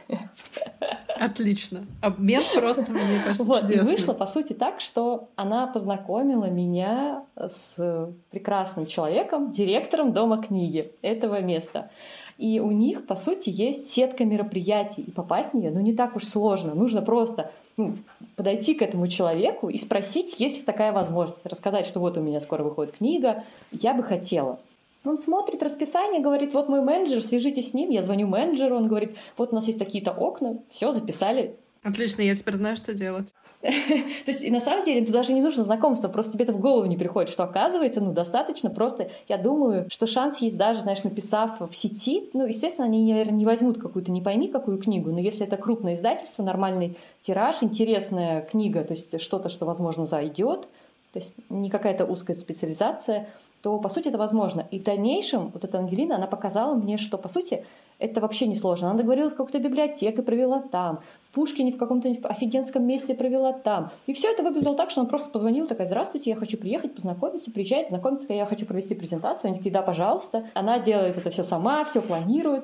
Отлично. Обмен просто, мне кажется, вот, чудесный. И вышло, по сути, так, что она познакомила меня с прекрасным человеком, директором Дома книги этого места. И у них, по сути, есть сетка мероприятий, и попасть в нее, ну, не так уж сложно. Нужно просто ну, подойти к этому человеку и спросить, есть ли такая возможность. Рассказать, что вот у меня скоро выходит книга, я бы хотела. Он смотрит расписание, говорит, вот мой менеджер, свяжитесь с ним. Я звоню менеджеру, он говорит, вот у нас есть такие-то окна, все, записали. Отлично, я теперь знаю, что делать. То есть, и на самом деле, тут даже не нужно знакомство, просто тебе это в голову не приходит, что оказывается, ну, достаточно просто, я думаю, что шанс есть даже, знаешь, написав в сети, ну, естественно, они, наверное, не возьмут какую-то, не пойми какую книгу, но если это крупное издательство, нормальный тираж, интересная книга, то есть что-то, что, возможно, зайдет, то есть не какая-то узкая специализация, то, по сути, это возможно. И в дальнейшем вот эта Ангелина, она показала мне, что, по сути, это вообще не сложно. Она договорилась с какой-то библиотекой, провела там. В Пушкине в каком-то офигенском месте провела там. И все это выглядело так, что она просто позвонила, такая, здравствуйте, я хочу приехать, познакомиться, приезжать, знакомиться, я хочу провести презентацию. Они такие, да, пожалуйста. Она делает это все сама, все планирует.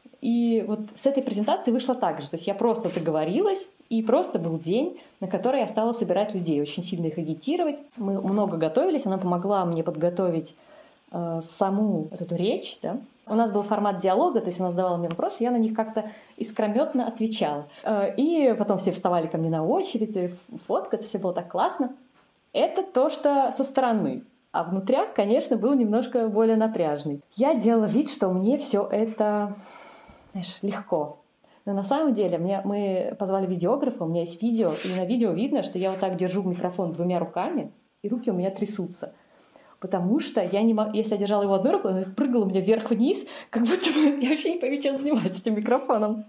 И вот с этой презентацией вышло так же. То есть я просто договорилась, и просто был день, на который я стала собирать людей, очень сильно их агитировать. Мы много готовились, она помогла мне подготовить э, саму вот эту речь, да. У нас был формат диалога, то есть она задавала мне вопросы, я на них как-то искрометно отвечала. Э, и потом все вставали ко мне на очередь, фоткаться, все было так классно. Это то, что со стороны. А внутряк, конечно, был немножко более напряжный. Я делала вид, что мне все это, знаешь, легко. Но на самом деле мне, мы позвали видеографа, у меня есть видео, и на видео видно, что я вот так держу микрофон двумя руками, и руки у меня трясутся. Потому что я не мог, если я держала его одной рукой, он прыгал у меня вверх-вниз, как будто бы я вообще не пойму, чем занимаюсь этим микрофоном.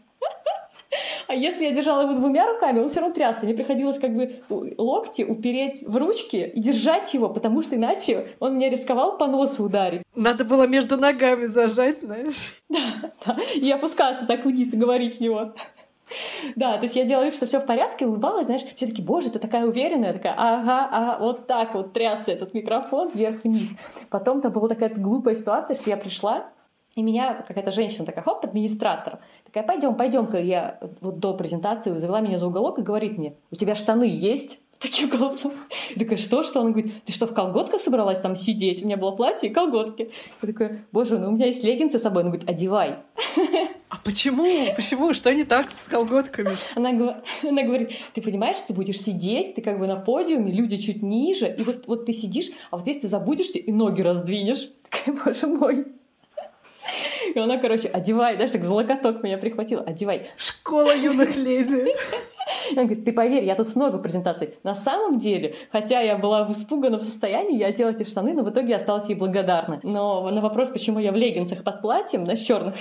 А если я держала его двумя руками, он все равно трясся. Мне приходилось как бы локти упереть в ручки и держать его, потому что иначе он меня рисковал по носу ударить. Надо было между ногами зажать, знаешь. Да, да. И опускаться так вниз и говорить в него. Да, то есть я делала вид, что все в порядке, улыбалась, знаешь, все таки боже, ты такая уверенная, я такая, ага, ага, вот так вот трясся этот микрофон вверх-вниз. Потом там была такая глупая ситуация, что я пришла, и меня какая-то женщина такая, хоп, администратор, такая, пойдем, пойдем-ка, я вот до презентации завела меня за уголок и говорит мне, у тебя штаны есть? Таким голосом. Я такая, что, что? Он говорит, ты что, в колготках собралась там сидеть? У меня было платье и колготки. Я такая, боже, ну у меня есть леггинсы с собой. Он говорит, одевай. А почему? Почему? Что не так с колготками? Она, она говорит, ты понимаешь, ты будешь сидеть, ты как бы на подиуме, люди чуть ниже, и вот, вот ты сидишь, а вот если ты забудешься и ноги раздвинешь, такая, боже мой. И она, короче, одевай, знаешь, так за локоток меня прихватила, одевай. Школа юных леди. Она говорит, ты поверь, я тут много презентаций. На самом деле, хотя я была в испуганном состоянии, я одела эти штаны, но в итоге осталась ей благодарна. Но на вопрос, почему я в леггинсах под платьем, на черных,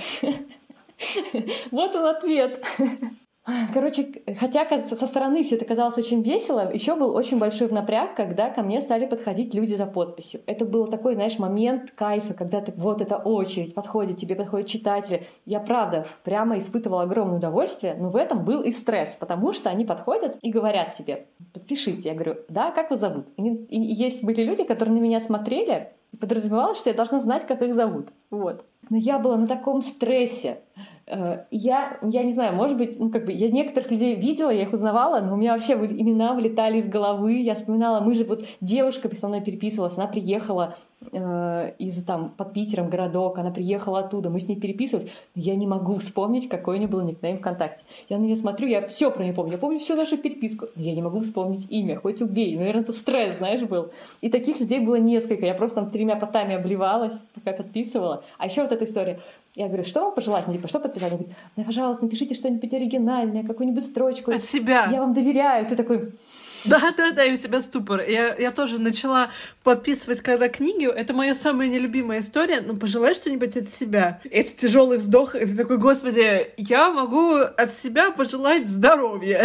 вот он ответ. Короче, хотя со стороны все это казалось очень весело, еще был очень большой напряг, когда ко мне стали подходить люди за подписью. Это был такой, знаешь, момент кайфа, когда ты, вот эта очередь подходит, тебе подходят читатели. Я, правда, прямо испытывала огромное удовольствие, но в этом был и стресс, потому что они подходят и говорят тебе, подпишите. Я говорю, да, как вас зовут? И есть были люди, которые на меня смотрели, подразумевалось, что я должна знать, как их зовут. Вот. Но я была на таком стрессе. Я, я не знаю, может быть, ну, как бы я некоторых людей видела, я их узнавала, но у меня вообще имена вылетали из головы. Я вспоминала, мы же вот девушка со мной переписывалась, она приехала э, из там под Питером городок, она приехала оттуда, мы с ней переписывались. Я не могу вспомнить, какой у нее был никнейм ВКонтакте. Я на нее смотрю, я все про нее помню, я помню всю нашу переписку, но я не могу вспомнить имя, хоть убей. Наверное, это стресс, знаешь, был. И таких людей было несколько. Я просто там тремя потами обливалась, пока подписывала. А еще вот эта история. Я говорю, что вам пожелать? Ну, типа, что подписать? Он говорит, ну, пожалуйста, напишите что-нибудь оригинальное, какую-нибудь строчку. От себя. Я вам доверяю. Ты такой... Да-да-да, и у тебя ступор. Я, я тоже начала подписывать, когда книги. Это моя самая нелюбимая история. Ну, пожелай что-нибудь от себя. Это тяжелый вздох. Это такой, господи, я могу от себя пожелать здоровья.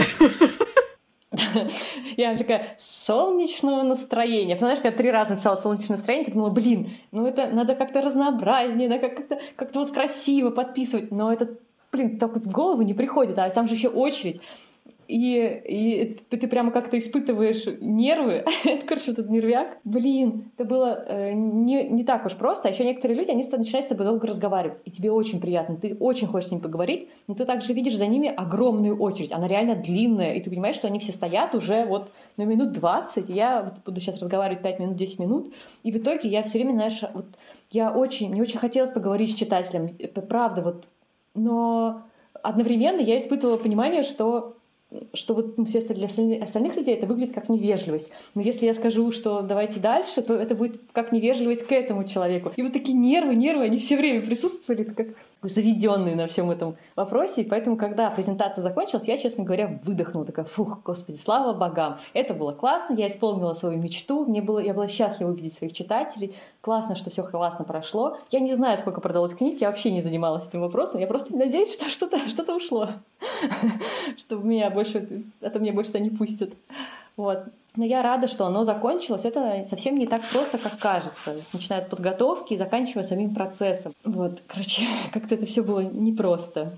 Я такая, солнечного настроения. Знаешь, когда три раза написала солнечное настроение, я думала, блин, ну это надо как-то разнообразнее, надо как-то, как-то вот красиво подписывать. Но это, блин, так вот в голову не приходит, а там же еще очередь. И, и ты, ты прямо как-то испытываешь нервы. Короче, этот нервяк. Блин, это было э, не, не так уж просто. А еще некоторые люди, они начинают с тобой долго разговаривать. И тебе очень приятно. Ты очень хочешь с ними поговорить, но ты также видишь за ними огромную очередь. Она реально длинная. И ты понимаешь, что они все стоят уже вот на минут двадцать. Я вот буду сейчас разговаривать пять минут, десять минут. И в итоге я все время, знаешь, вот я очень, мне очень хотелось поговорить с читателем. Это правда, вот. Но одновременно я испытывала понимание, что что вот ну, все для остальных, остальных людей это выглядит как невежливость. Но если я скажу, что давайте дальше, то это будет как невежливость к этому человеку. И вот такие нервы, нервы, они все время присутствовали, как заведенные на всем этом вопросе. И поэтому, когда презентация закончилась, я, честно говоря, выдохнула. Такая, фух, господи, слава богам. Это было классно, я исполнила свою мечту, мне было, я была счастлива увидеть своих читателей. Классно, что все классно прошло. Я не знаю, сколько продалось книг, я вообще не занималась этим вопросом. Я просто надеюсь, что что-то, что-то ушло. Чтобы меня больше, это меня больше не пустят. Вот. Но я рада, что оно закончилось. Это совсем не так просто, как кажется. Начиная от подготовки и заканчивая самим процессом. Вот, короче, как-то это все было непросто.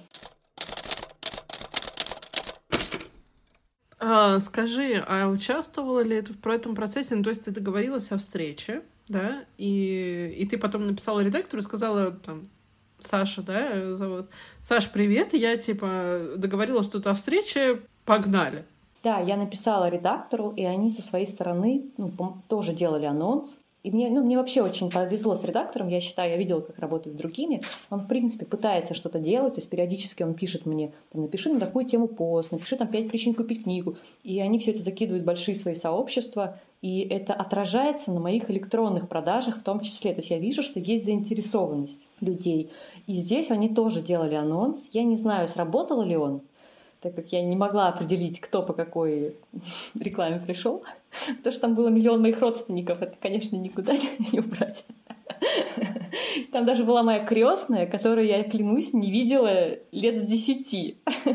А, скажи, а участвовала ли ты в этом процессе? Ну, то есть ты договорилась о встрече, да? И, и ты потом написала редактору и сказала, там, Саша, да, зовут. Саш, привет, я, типа, договорилась тут о встрече, погнали. Да, я написала редактору, и они со своей стороны ну, тоже делали анонс. И мне, ну, мне вообще очень повезло с редактором, я считаю, я видела, как работает с другими. Он, в принципе, пытается что-то делать, то есть периодически он пишет мне, там, напиши на такую тему пост, напиши там пять причин купить книгу. И они все это закидывают в большие свои сообщества, и это отражается на моих электронных продажах в том числе. То есть я вижу, что есть заинтересованность людей. И здесь они тоже делали анонс. Я не знаю, сработал ли он, так как я не могла определить, кто по какой рекламе пришел. Потому что там было миллион моих родственников, это, конечно, никуда не убрать. Там даже была моя крестная, которую, я клянусь, не видела лет с десяти.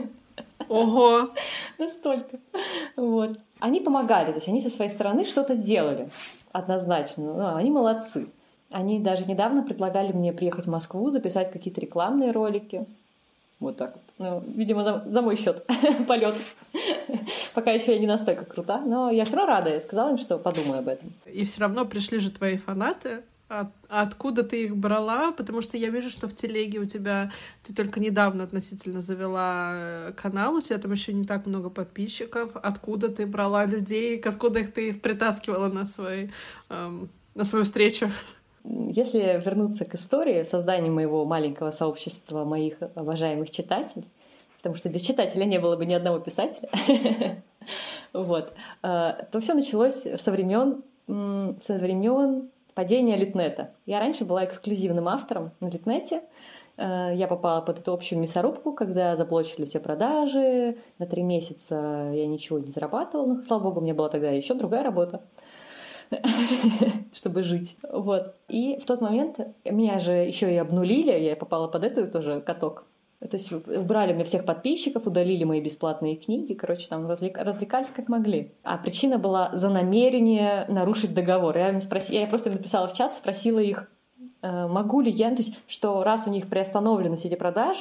Ого! Настолько. Вот. Они помогали, то есть они со своей стороны что-то делали. Однозначно. Ну, они молодцы. Они даже недавно предлагали мне приехать в Москву, записать какие-то рекламные ролики. Вот так вот. Ну, видимо, за, за мой счет полет. Пока еще я не настолько крута, но я все равно рада. Я сказала им, что подумаю об этом. И все равно пришли же твои фанаты. От, откуда ты их брала? Потому что я вижу, что в телеге у тебя... Ты только недавно относительно завела канал, у тебя там еще не так много подписчиков. Откуда ты брала людей? Откуда их ты их притаскивала на, свой, эм, на свою встречу? Если вернуться к истории создания моего маленького сообщества моих уважаемых читателей, потому что без читателя не было бы ни одного писателя, вот, то все началось со времен, со времен падения Литнета. Я раньше была эксклюзивным автором на Литнете. Я попала под эту общую мясорубку, когда заблочили все продажи. На три месяца я ничего не зарабатывала. Но, слава богу, у меня была тогда еще другая работа, чтобы жить. Вот. И в тот момент меня же еще и обнулили, я попала под эту тоже каток. То есть убрали мне всех подписчиков, удалили мои бесплатные книги, короче, там развлек... развлекались как могли. А причина была за намерение нарушить договор. Я, спрос... я просто написала в чат, спросила их, могу ли я, то есть, что раз у них приостановлены все эти продажи,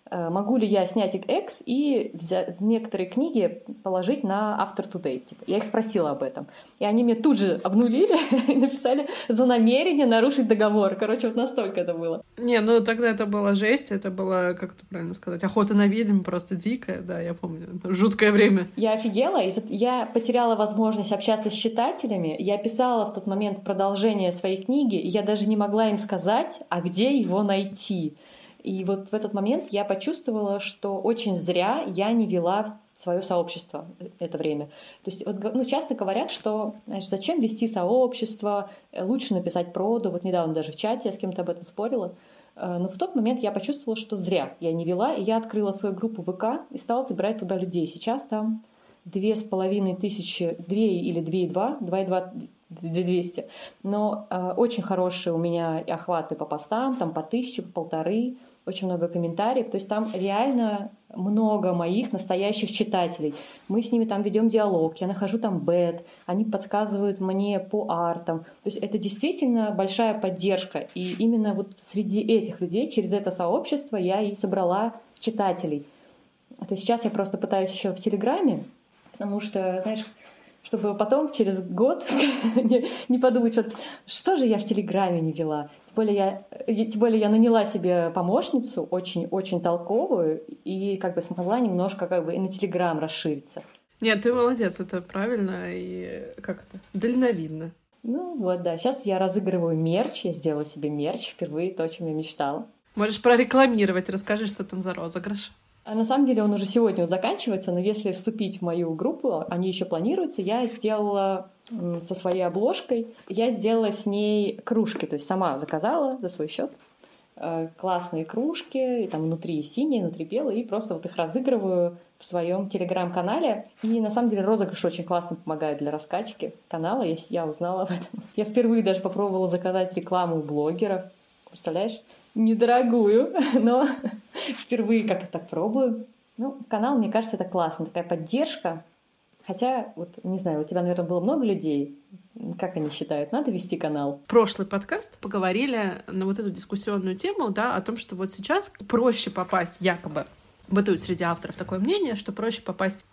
могу ли я снять X и взять некоторые книги положить на After Today. Типа, я их спросила об этом. И они мне тут же обнулили и написали за намерение нарушить договор. Короче, вот настолько это было. Не, ну тогда это была жесть, это было, как это правильно сказать, охота на ведьм просто дикая, да, я помню, жуткое время. Я офигела, я потеряла возможность общаться с читателями, я писала в тот момент продолжение своей книги, и я даже не могла им сказать, а где его найти. И вот в этот момент я почувствовала, что очень зря я не вела свое сообщество это время. То есть вот, ну, часто говорят, что, знаешь, зачем вести сообщество, лучше написать проду. Вот недавно даже в чате я с кем-то об этом спорила. Но в тот момент я почувствовала, что зря я не вела, и я открыла свою группу ВК и стала собирать туда людей. Сейчас там две с половиной тысячи, две или две и два, два и два, две двести. Но э, очень хорошие у меня охваты по постам, там по тысяче, по полторы. Очень много комментариев, то есть там реально много моих настоящих читателей. Мы с ними там ведем диалог, я нахожу там бет, они подсказывают мне по артам. То есть это действительно большая поддержка. И именно вот среди этих людей, через это сообщество я и собрала читателей. То есть сейчас я просто пытаюсь еще в Телеграме, потому что, знаешь, чтобы потом через год не, не подумать, что, что же я в Телеграме не вела. Тем более, я, тем более я наняла себе помощницу очень-очень толковую и как бы смогла немножко как бы и на Телеграм расшириться. Нет, ты молодец, это правильно и как-то дальновидно. Ну вот, да. Сейчас я разыгрываю мерч, я сделала себе мерч, впервые то, о чем я мечтала. Можешь прорекламировать, расскажи, что там за розыгрыш. А на самом деле он уже сегодня вот заканчивается, но если вступить в мою группу, они еще планируются, я сделала со своей обложкой, я сделала с ней кружки, то есть сама заказала за свой счет классные кружки, и там внутри синие, внутри белые, и просто вот их разыгрываю в своем телеграм-канале. И на самом деле розыгрыш очень классно помогает для раскачки канала, если я узнала об этом. Я впервые даже попробовала заказать рекламу у блогеров, представляешь? Недорогую, но впервые как-то так пробую. Ну, канал, мне кажется, это классно, такая поддержка. Хотя, вот, не знаю, у тебя, наверное, было много людей. Как они считают, надо вести канал? Прошлый подкаст поговорили на вот эту дискуссионную тему, да, о том, что вот сейчас проще попасть, якобы, бытует среди авторов такое мнение, что проще попасть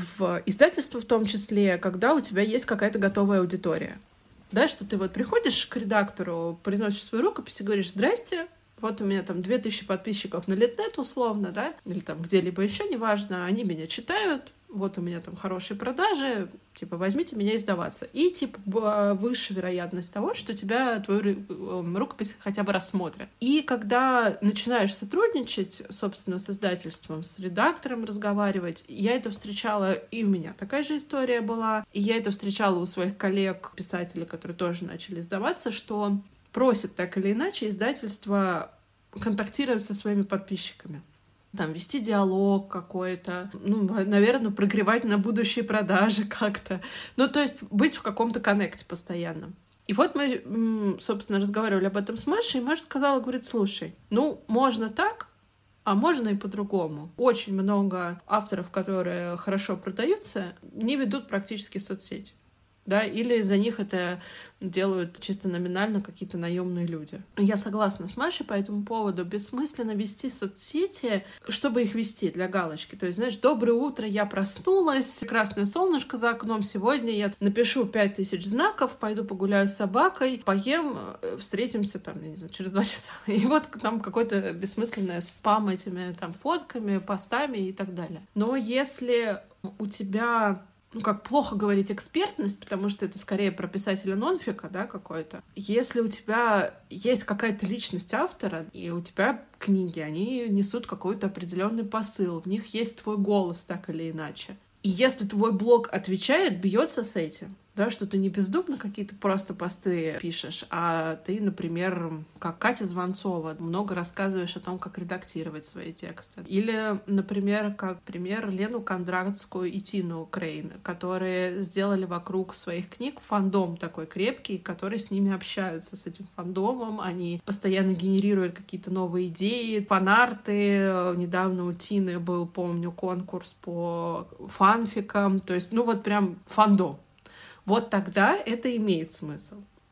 в издательство в том числе, когда у тебя есть какая-то готовая аудитория. Да, что ты вот приходишь к редактору, приносишь свою рукопись и говоришь: «Здрасте, вот у меня там две тысячи подписчиков на Литнет условно, да, или там где-либо еще, неважно, они меня читают, вот у меня там хорошие продажи, типа, возьмите меня издаваться». И, типа, выше вероятность того, что тебя, твою рукопись хотя бы рассмотрят. И когда начинаешь сотрудничать, собственно, с издательством, с редактором разговаривать, я это встречала, и у меня такая же история была, и я это встречала у своих коллег, писателей, которые тоже начали издаваться, что просят так или иначе издательство контактировать со своими подписчиками. Там, вести диалог какой-то, ну, наверное, прогревать на будущие продажи как-то. Ну, то есть быть в каком-то коннекте постоянном. И вот мы, собственно, разговаривали об этом с Машей, и Маша сказала, говорит: слушай, ну, можно так, а можно и по-другому. Очень много авторов, которые хорошо продаются, не ведут практически соцсети. Да, или за них это делают чисто номинально какие-то наемные люди. Я согласна с Машей по этому поводу. Бессмысленно вести соцсети, чтобы их вести для галочки. То есть, знаешь, доброе утро, я проснулась, красное солнышко за окном, сегодня я напишу пять тысяч знаков, пойду погуляю с собакой, поем, встретимся там, я не знаю, через два часа. И вот там какой-то бессмысленный спам этими там фотками, постами и так далее. Но если у тебя... ну, как плохо говорить экспертность, потому что это скорее про писателя нонфика, да, какой-то. Если у тебя есть какая-то личность автора, и у тебя книги, они несут какой-то определенный посыл, в них есть твой голос, так или иначе. И если твой блог отвечает, бьется с этим, да, что ты не бездумно какие-то просто посты пишешь, а ты, например, как Катя Звонцова, много рассказываешь о том, как редактировать свои тексты. Или, например, как пример Лену Кондратскую и Тину Крейн, которые сделали вокруг своих книг фандом такой крепкий, которые с ними общаются, с этим фандомом, они постоянно генерируют какие-то новые идеи, фанарты. Недавно у Тины был, помню, конкурс по фанфикам, то есть, ну вот прям фандом. Вот тогда это имеет смысл.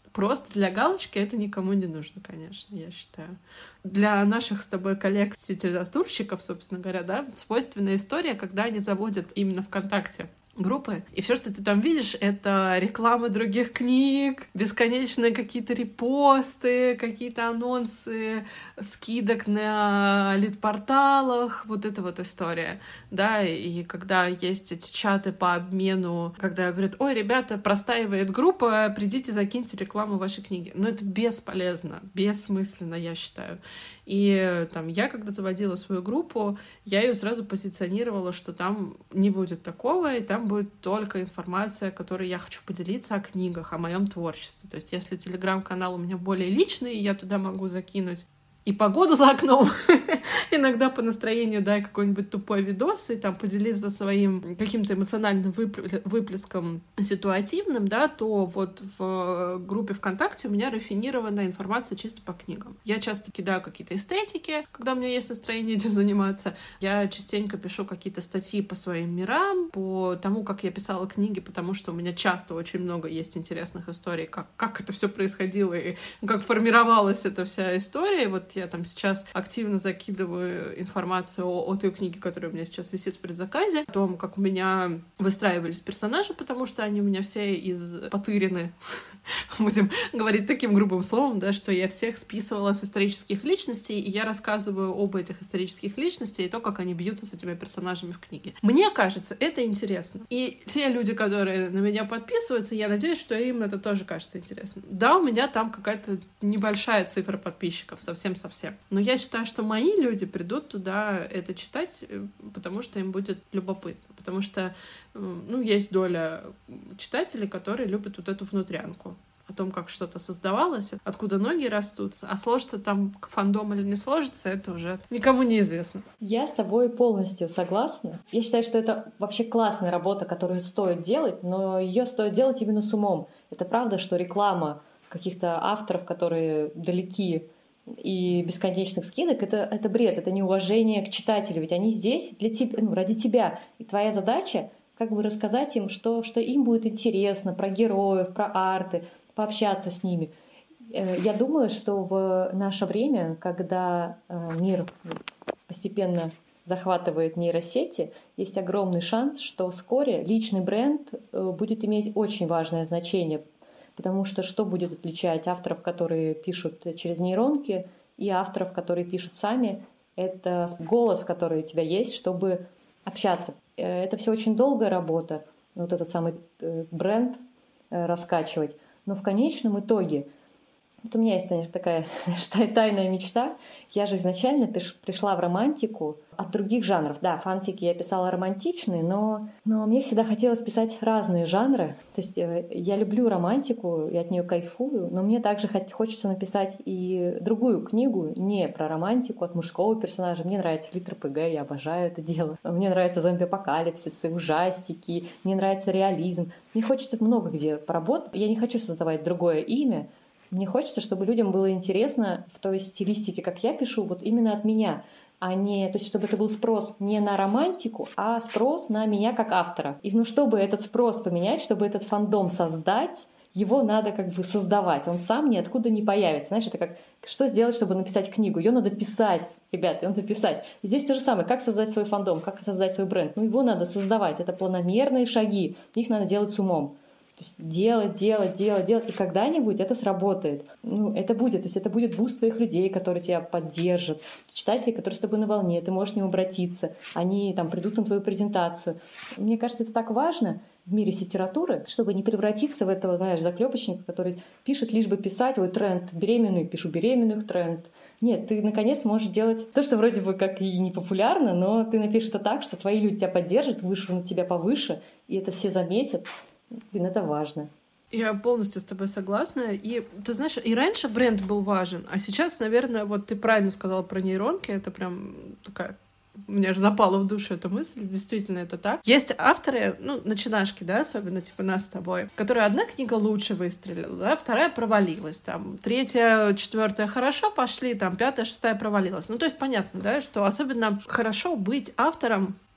Просто для галочки это никому не нужно, конечно, я считаю. Для наших с тобой коллег-литературщиков, собственно говоря, да, свойственная история, когда они заводят именно ВКонтакте группы, и все, что ты там видишь, это рекламы других книг, бесконечные какие-то репосты, какие-то анонсы, скидок на лид-порталах, вот эта вот история, да, и когда есть эти чаты по обмену, когда говорят: ой, ребята, простаивает группа, придите, закиньте рекламу вашей книги. Но это бесполезно, бессмысленно, я считаю. И там я, когда заводила свою группу, я ее сразу позиционировала, что там не будет такого, и там будет только информация, которой я хочу поделиться о книгах, о моем творчестве. То есть если телеграм-канал у меня более личный, я туда могу закинуть и погоду за окном, иногда по настроению дай какой-нибудь тупой видос и там поделиться своим каким-то эмоциональным выплеском ситуативным, да, то вот в группе ВКонтакте у меня рафинированная информация чисто по книгам. Я часто кидаю какие-то эстетики, когда у меня есть настроение этим заниматься. Я частенько пишу какие-то статьи по своим мирам, по тому, как я писала книги, потому что у меня часто очень много есть интересных историй, как, как это все происходило и как формировалась эта вся история. И вот я там сейчас активно закидываю информацию о, о той книге, которая у меня сейчас висит в предзаказе, о том, как у меня выстраивались персонажи, потому что они у меня все из потырены, будем говорить таким грубым словом, да, что я всех списывала с исторических личностей, и я рассказываю об этих исторических личностях и то, как они бьются с этими персонажами в книге. Мне кажется, это интересно. И те люди, которые на меня подписываются, я надеюсь, что им это тоже кажется интересным. Да, у меня там какая-то небольшая цифра подписчиков, совсем-совсем. Но я считаю, что мои люди придут туда это читать, потому что им будет любопытно. Потому что, ну, есть доля читателей, которые любят вот эту внутрянку. О том, как что-то создавалось, откуда ноги растут. А сложится там фандом или не сложится, это уже никому не известно. Я с тобой полностью согласна. Я считаю, что это вообще классная работа, которую стоит делать, но ее стоит делать именно с умом. Это правда, что реклама каких-то авторов, которые далеки, и бесконечных скидок, это, это бред, это неуважение к читателю, ведь они здесь для тебя, ну, ради тебя. И твоя задача как бы рассказать им, что, что им будет интересно, про героев, про арты, пообщаться с ними. Я думаю, что в наше время, когда мир постепенно захватывает нейросети, есть огромный шанс, что вскоре личный бренд будет иметь очень важное значение. Потому что что будет отличать авторов, которые пишут через нейронки, и авторов, которые пишут сами, это голос, который у тебя есть, чтобы общаться. Это все очень долгая работа, вот этот самый бренд раскачивать. Но в конечном итоге, вот у меня есть, конечно, такая тайная мечта. Я же изначально пришла в романтику от других жанров. Да, фанфики я писала романтичные, но, но мне всегда хотелось писать разные жанры. То есть я люблю романтику, я от нее кайфую, но мне также хочется написать и другую книгу, не про романтику, от мужского персонажа. Мне нравится литр-ПГ, я обожаю это дело. Мне нравятся зомби-апокалипсисы, ужастики, мне нравится реализм. Мне хочется много где поработать. Я не хочу создавать другое имя. Мне хочется, чтобы людям было интересно в той стилистике, как я пишу, вот именно от меня, а не, то есть чтобы это был спрос не на романтику, а спрос на меня как автора. И ну, чтобы этот спрос поменять, чтобы этот фандом создать, его надо как бы создавать. Он сам ниоткуда не появится. Знаешь, это как, что сделать, чтобы написать книгу? Ее надо писать, ребята, ее надо писать. И здесь то же самое. Как создать свой фандом, как создать свой бренд? Ну, его надо создавать. Это планомерные шаги. Их надо делать с умом. То есть делать, делать, делать, делать, и когда-нибудь это сработает. Ну, это будет, то есть это будет буст твоих людей, которые тебя поддержат, читателей, которые с тобой на волне, ты можешь к ним обратиться, они там придут на твою презентацию. Мне кажется, это так важно в мире литературы, чтобы не превратиться в этого, знаешь, заклепочника, который пишет лишь бы писать, ой, тренд беременный, пишу беременных, тренд. Нет, ты наконец можешь делать то, что вроде бы как и не популярно, но ты напишешь это так, что твои люди тебя поддержат, вышвырнут тебя повыше, и это все заметят. Блин, это важно. Я полностью с тобой согласна. И ты знаешь, и раньше бренд был важен, а сейчас, наверное, вот ты правильно сказала про нейронки, это прям такая... Мне же запала в душу эта мысль, действительно это так. Есть авторы, ну, начинашки, да, особенно типа нас с тобой, которые одна книга лучше выстрелила, да, вторая провалилась, там, третья, четвертая хорошо пошли, там, пятая, шестая провалилась. Ну, то есть понятно, да, что особенно хорошо быть автором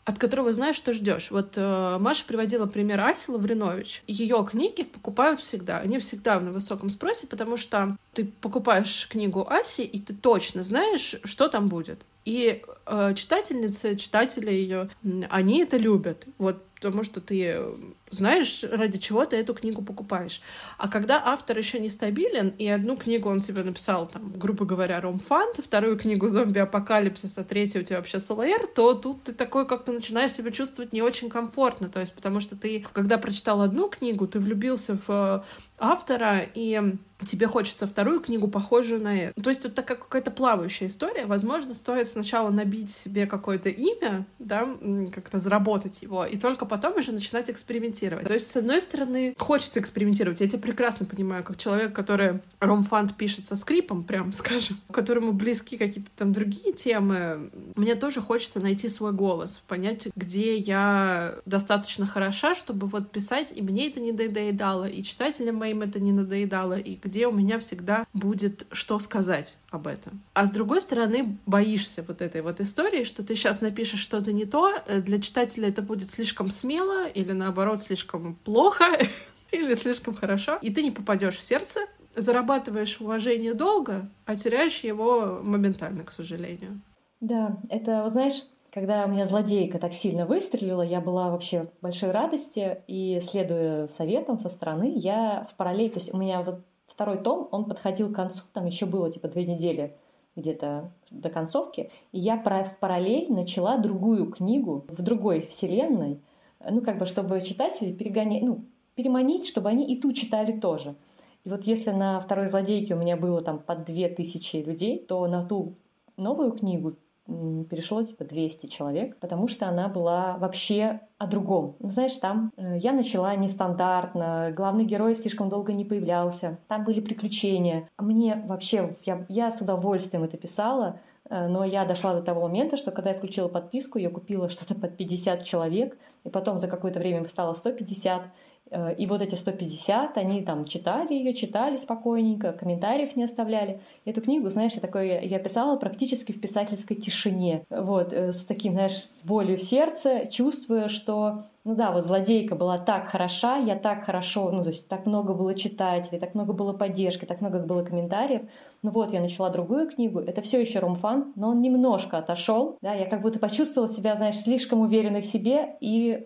от которого знаешь, что ждешь. Вот э, Маша приводила пример Аси Лавринович. Ее книги покупают всегда. Они всегда на высоком спросе, потому что ты покупаешь книгу Аси, и ты точно знаешь, что там будет. И э, читательницы, читатели ее, они это любят. Вот потому что ты знаешь, ради чего ты эту книгу покупаешь. А когда автор еще нестабилен, и одну книгу он тебе написал, там, грубо говоря, ромфант, вторую книгу зомби-апокалипсис, а третью у тебя вообще СЛР, то тут ты такой как-то начинаешь себя чувствовать не очень комфортно. То есть потому что ты, когда прочитал одну книгу, ты влюбился в автора, и тебе хочется вторую книгу, похожую на эту. То есть тут такая какая-то плавающая история. Возможно, стоит сначала набить себе какое-то имя, да, как-то заработать его, и только потом уже начинать экспериментировать. То есть, с одной стороны, хочется экспериментировать. Я тебя прекрасно понимаю, как человек, который ромфант пишет со скрипом, прям скажем, которому близки какие-то там другие темы. Мне тоже хочется найти свой голос, понять, где я достаточно хороша, чтобы вот писать, и мне это не надоедало, и читателям моим это не надоедало, и где у меня всегда будет что сказать об этом. А с другой стороны, боишься вот этой вот истории, что ты сейчас напишешь что-то не то, для читателя это будет слишком смело, или наоборот, слишком плохо, или слишком хорошо, и ты не попадешь в сердце, зарабатываешь уважение долго, а теряешь его моментально, к сожалению. Да, это, вот знаешь, когда у меня «Злодейка» так сильно выстрелила, я была вообще в большой радости, и, следуя советам со стороны, я в параллель, то есть у меня вот второй том, он подходил к концу, там еще было типа две недели где-то до концовки, и я в параллель начала другую книгу в другой вселенной, ну, как бы, чтобы читателей перегонять, ну, переманить, чтобы они и ту читали тоже. И вот если на второй «Злодейке» у меня было там по две тысячи людей, то на ту новую книгу перешло типа двести человек, потому что она была вообще о другом. Ну, знаешь, там э, я начала нестандартно, главный герой слишком долго не появлялся, там были приключения. А мне вообще, я, я с удовольствием это писала, э, но я дошла до того момента, что когда я включила подписку, я купила что-то под пятьдесят человек, и потом за какое-то время стало сто пятьдесят. И вот эти сто пятьдесят, они там читали ее, читали спокойненько, комментариев не оставляли. Эту книгу, знаешь, я такое, я писала практически в писательской тишине. Вот, с таким, знаешь, с болью в сердце, чувствуя, что, ну да, вот «Злодейка» была так хороша, я так хорошо, ну то есть так много было читателей, так много было поддержки, так много было комментариев. Ну вот, я начала другую книгу, это все еще ромфант, но он немножко отошел, да, я как будто почувствовала себя, знаешь, слишком уверенной в себе, и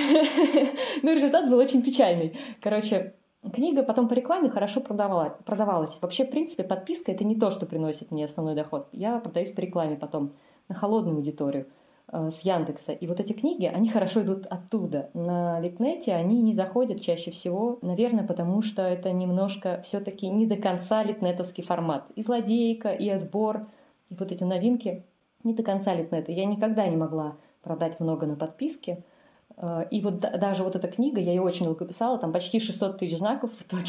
ну, результат был очень печальный. Короче, книга потом по рекламе хорошо продавалась. Вообще, в принципе, подписка — это не то, что приносит мне основной доход. Я продаюсь по рекламе потом на холодную аудиторию с Яндекса. И вот эти книги, они хорошо идут оттуда. На Литнете они не заходят чаще всего, наверное, потому что это немножко все-таки не до конца литнетовский формат. И «Злодейка», и «Отбор», и вот эти новинки не до конца Литнета. Я никогда не могла продать много на подписке. И вот даже вот эта книга, я ее очень долго писала, там почти шестьсот тысяч знаков в итоге.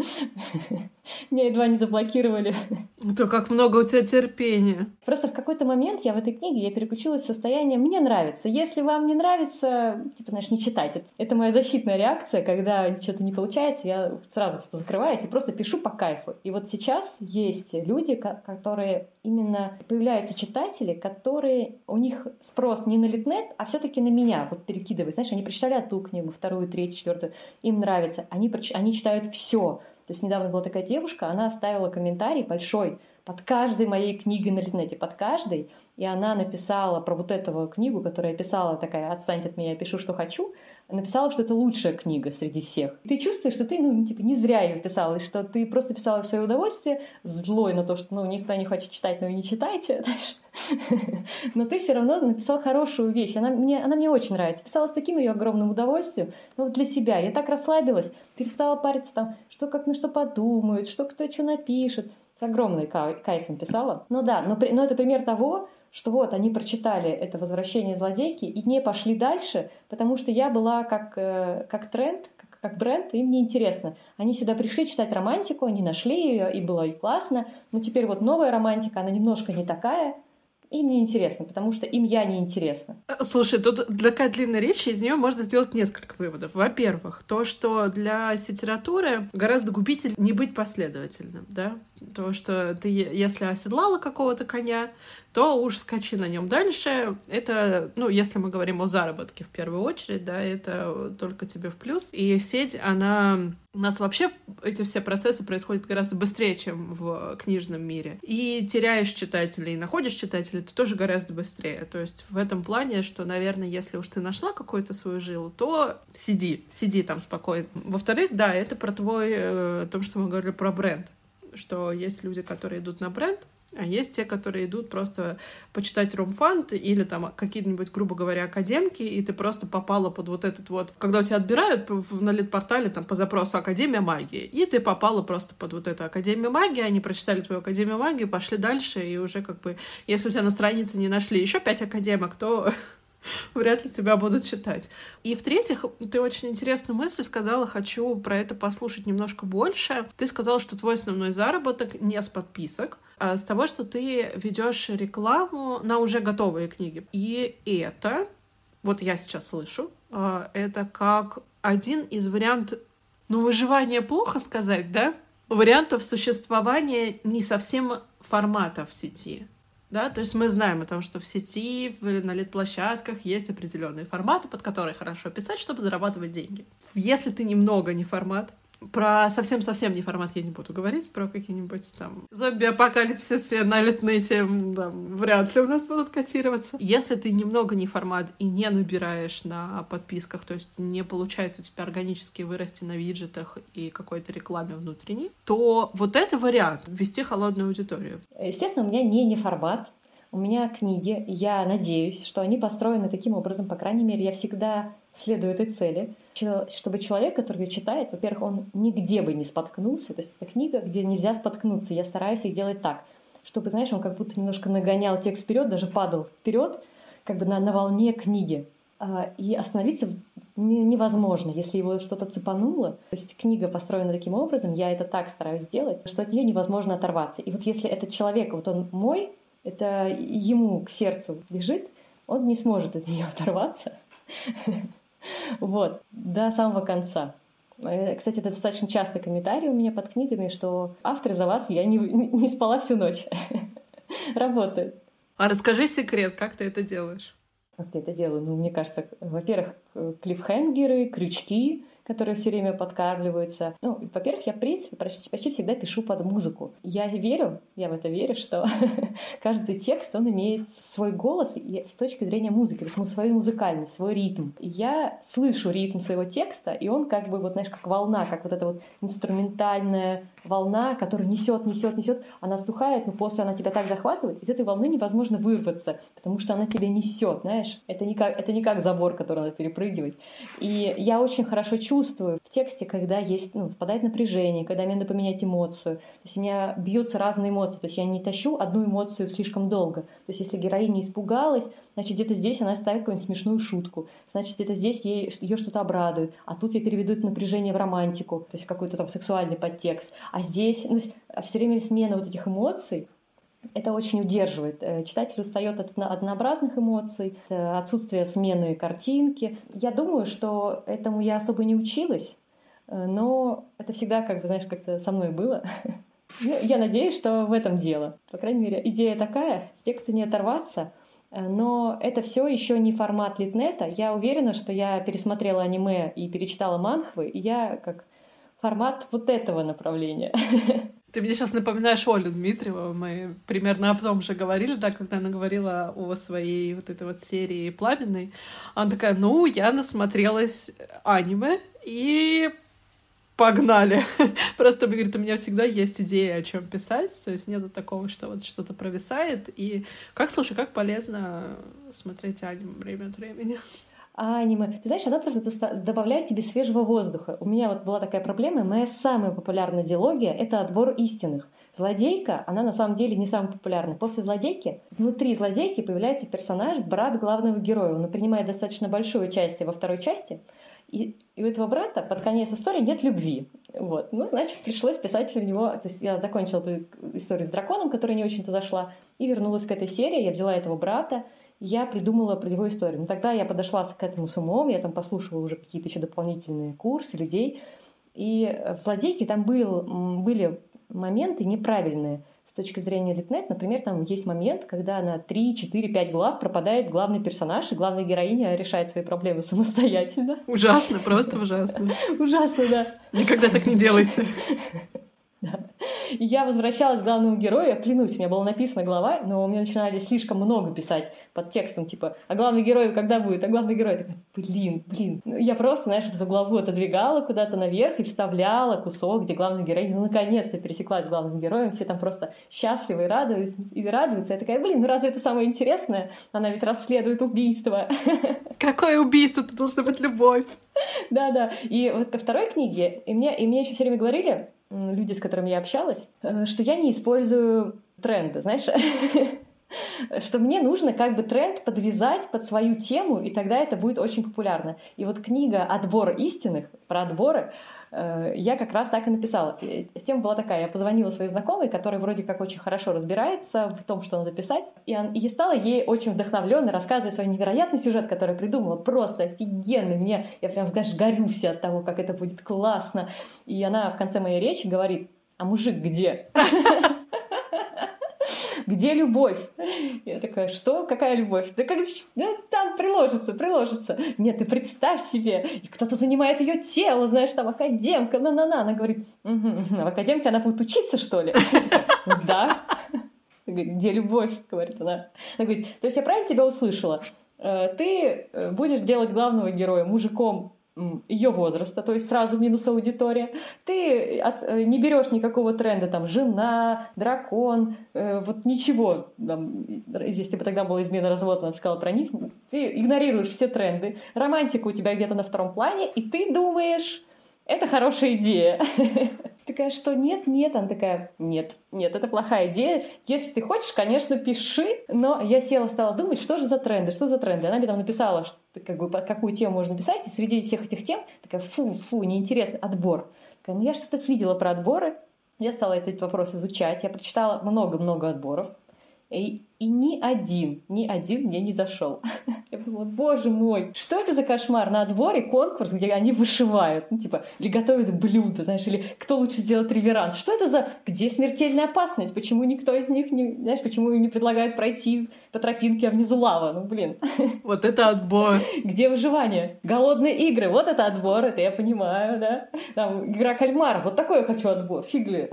Меня едва не заблокировали. То как много у тебя терпения. Просто в какой-то момент я в этой книге я переключилась в состояние «мне нравится». Если вам не нравится, типа, знаешь, не читайте. Это моя защитная реакция, когда что-то не получается, я сразу типа, закрываюсь и просто пишу по кайфу. И вот сейчас есть люди, которые именно появляются читатели, которые у них спрос не на Литнет, а все-таки на меня вот перекидывают. Знаешь, они прочитали ту книгу, вторую, третью, четвертую, им нравится. Они, они читают все. То есть недавно была такая девушка, она оставила комментарий большой под каждой моей книгой на Литнете, под каждой, и она написала про вот эту книгу, которую я писала, такая «Отстаньте от меня, я пишу, что хочу», написала, что это лучшая книга среди всех. Ты чувствуешь, что ты, ну, типа, не зря ее писала, и что ты просто писала в свое удовольствие, злой на то, что, ну, никто не хочет читать, ну и не читайте, но ты все равно написал хорошую вещь. Она мне, она мне очень нравится. Писала с таким ее огромным удовольствием, но вот для себя. Я так расслабилась, перестала париться там, что как на что подумают, что кто что напишет. С огромным кайфом писала. Ну да, но, но это пример того, что вот они прочитали это «Возвращение злодейки» и не пошли дальше, потому что я была как, э, как тренд, как, как бренд, им неинтересно. Они сюда пришли читать романтику, они нашли ее, и было и классно, но теперь вот новая романтика, она немножко не такая, им не интересно, потому что им я не интересна. Слушай, тут такая длинная речь, из нее можно сделать несколько выводов. Во-первых, то, что для литературы гораздо губительнее не быть последовательным, да? То, что ты, если оседлала какого-то коня, то уж скачи на нем дальше. Это, ну, если мы говорим о заработке в первую очередь, да, это только тебе в плюс. И сеть, она... У нас вообще эти все процессы происходят гораздо быстрее, чем в книжном мире. И теряешь читателей, и находишь читателей, ты тоже гораздо быстрее. То есть в этом плане, что, наверное, если уж ты нашла какую-то свою жилу, то сиди, сиди там спокойно. Во-вторых, да, это про твой... Э, то, что мы говорили про бренд. Что есть люди, которые идут на бренд, а есть те, которые идут просто почитать ромфант или там какие-нибудь, грубо говоря, академки, и ты просто попала под вот этот вот... Когда у тебя отбирают на лид-портале там по запросу «Академия магии», и ты попала просто под вот эту Академию магии, они прочитали твою Академию магии, пошли дальше, и уже как бы... Если у тебя на странице не нашли еще пять академок, то... вряд ли тебя будут читать. И в-третьих, ты очень интересную мысль сказала, хочу про это послушать немножко больше. Ты сказала, что твой основной заработок не с подписок, а с того, что ты ведешь рекламу на уже готовые книги. И это, вот я сейчас слышу, это как один из вариантов, ну, выживания плохо сказать, да? Вариантов существования не совсем формата в сети. Да, то есть мы знаем о том, что в сети, на лид-площадках есть определенные форматы, под которые хорошо писать, чтобы зарабатывать деньги. Если ты немного не формат, про совсем-совсем не формат я не буду говорить, про какие-нибудь там зомби-апокалипсисы на литнете там, вряд ли у нас будут котироваться. Если ты немного не формат и не набираешь на подписках, то есть не получается у тебя органически вырасти на виджетах и какой-то рекламе внутренней, то вот это вариант — ввести холодную аудиторию. Естественно, у меня не неформат. У меня книги, я надеюсь, что они построены таким образом, по крайней мере, я всегда следую этой цели, чтобы человек, который ее читает, во-первых, он нигде бы не споткнулся, то есть это книга, где нельзя споткнуться, я стараюсь их делать так, чтобы, знаешь, он как будто немножко нагонял текст вперед, даже падал вперед, как бы на, на волне книги, и остановиться невозможно, если его что-то цепануло. То есть книга построена таким образом, я это так стараюсь сделать, что от нее невозможно оторваться. И вот если этот человек, вот он мой, это ему к сердцу лежит, он не сможет от нее оторваться. Вот, до самого конца. Кстати, это достаточно частый комментарий у меня под книгами, что автор за вас, я не, не спала всю ночь. Работает. А расскажи секрет, как ты это делаешь? Как я это делаю? Ну, мне кажется, во-первых, клиффхенгеры, крючки, которые все время подкармливаются. Ну, во-первых, я, в принципе, почти, почти всегда пишу под музыку. Я верю, я в это верю, что каждый текст, он имеет свой голос и с точки зрения музыки, то есть свой музыкальный, свой ритм. И я слышу ритм своего текста, и он как бы, вот, знаешь, как волна, как вот эта вот инструментальная волна, которая несет, несет, несет, она стухает, но после она тебя так захватывает, из этой волны невозможно вырваться, потому что она тебя несет, знаешь. Это не как, это не как забор, который надо перепрыгивать. И я очень хорошо чувствую в тексте, когда есть, ну, спадает напряжение, когда мне надо поменять эмоцию. То есть у меня бьются разные эмоции, то есть я не тащу одну эмоцию слишком долго. То есть если героиня испугалась, значит, где-то здесь она ставит какую-нибудь смешную шутку, значит, где-то здесь ей, ее что-то обрадует, а тут я переведу это напряжение в романтику, то есть какой-то там сексуальный подтекст. А здесь, ну, все время смена вот этих эмоций, это очень удерживает. Читатель устает от однообразных эмоций, отсутствие смены картинки. Я думаю, что этому я особо не училась, но это всегда, как бы, знаешь, как-то со мной было. Я надеюсь, что в этом дело. По крайней мере, идея такая, с текста не оторваться. Но это все еще не формат литнета. Я уверена, что я пересмотрела аниме и перечитала манхвы, и я как формат вот этого направления. Ты мне сейчас напоминаешь Олю Дмитриеву. Мы примерно об том же говорили, да, когда она говорила о своей вот этой вот серии «Пламенной». Она такая: ну, я насмотрелась аниме, и погнали. Просто, говорит, у меня всегда есть идея, о чем писать, то есть нету такого, что вот что-то провисает. И как, слушай, как полезно смотреть аниме время от времени. А аниме, ты знаешь, оно просто добавляет тебе свежего воздуха. У меня вот была такая проблема, моя самая популярная диалогия — это «Отбор истинных». Злодейка, она на самом деле не самая популярная. После злодейки, внутри злодейки появляется персонаж, брат главного героя. Он принимает достаточно большое участие во второй части. И, и у этого брата под конец истории нет любви. Вот. Ну, значит, пришлось писать в него... То есть я закончила эту историю с драконом, которая не очень-то зашла, и вернулась к этой серии. Я взяла этого брата, я придумала про его историю. Но тогда я подошла к этому с умом, я там послушала уже какие-то еще дополнительные курсы людей. И в «Злодейке» там был, были моменты неправильные. С точки зрения Литнет, например, там есть момент, когда на три, четыре, пять глав пропадает главный персонаж, и главная героиня решает свои проблемы самостоятельно. Ужасно, просто ужасно. Ужасно, да. Никогда так не делайте. Да. И я возвращалась к главному герою, я клянусь, у меня была написана глава, но у меня начинали слишком много писать под текстом, типа, а главный герой когда будет? А главный герой такой, блин, блин. Ну, я просто, знаешь, эту главу отодвигала куда-то наверх и вставляла кусок, где главный герой, ну, наконец-то пересеклась с главным героем, все там просто счастливы и радуются, и радуются. Я такая, блин, ну разве это самое интересное? Она ведь расследует убийство. Какое убийство? Тут должна быть любовь. Да-да. И вот ко второй книге, и мне, и мне еще все время говорили, люди, с которыми я общалась, что я не использую тренды, знаешь, что мне нужно как бы тренд подвязать под свою тему, и тогда это будет очень популярно. И вот книга «Отбор истинных», про отборы, я как раз так и написала. Тема была такая, я позвонила своей знакомой, которая вроде как очень хорошо разбирается в том, что надо писать, и, он, и стала ей очень вдохновленно рассказывать свой невероятный сюжет, который я придумала, просто офигенный. Мне, я прям, знаешь, горю вся от того, как это будет классно. И она в конце моей речи говорит, а мужик где? Где любовь? Я такая, что? Какая любовь? Да как да, там приложится, приложится. Нет, ты представь себе, и кто-то занимает ее тело, знаешь, там академка, на-на-на. Она говорит, угу, а в академке она будет учиться, что ли? Да. Где любовь? Говорит она. Она говорит, то есть я правильно тебя услышала? Ты будешь делать главного героя мужиком ее возраста, то есть сразу минус аудитория. Ты от, не берешь никакого тренда, там, жена, дракон, э, вот ничего. Там, если бы тогда была измена, развод, она бы сказала про них. Ты игнорируешь все тренды. Романтика у тебя где-то на втором плане, и ты думаешь, это хорошая идея. Такая, что нет, нет. Она такая, нет, нет, это плохая идея. Если ты хочешь, конечно, пиши. Но я села, стала думать, что же за тренды, что за тренды. Она мне там написала, что, как бы, какую тему можно писать, и среди всех этих тем такая, фу, фу, неинтересно, отбор. Такая, ну, я что-то видела про отборы. Я стала этот вопрос изучать. Я прочитала много-много отборов. И, и ни один, ни один мне не зашел. Я подумала, боже мой, что это за кошмар? На отборе конкурс, где они вышивают, ну, типа, или готовят блюдо, знаешь, или кто лучше сделает реверанс. Что это за... Где смертельная опасность? Почему никто из них не... Знаешь, почему им не предлагают пройти по тропинке, а внизу лава? Ну, блин. Вот это отбор. Где выживание? Голодные игры. Вот это отбор, это я понимаю, да. Там, игра кальмара. Вот такой я хочу отбор. Фиг ли.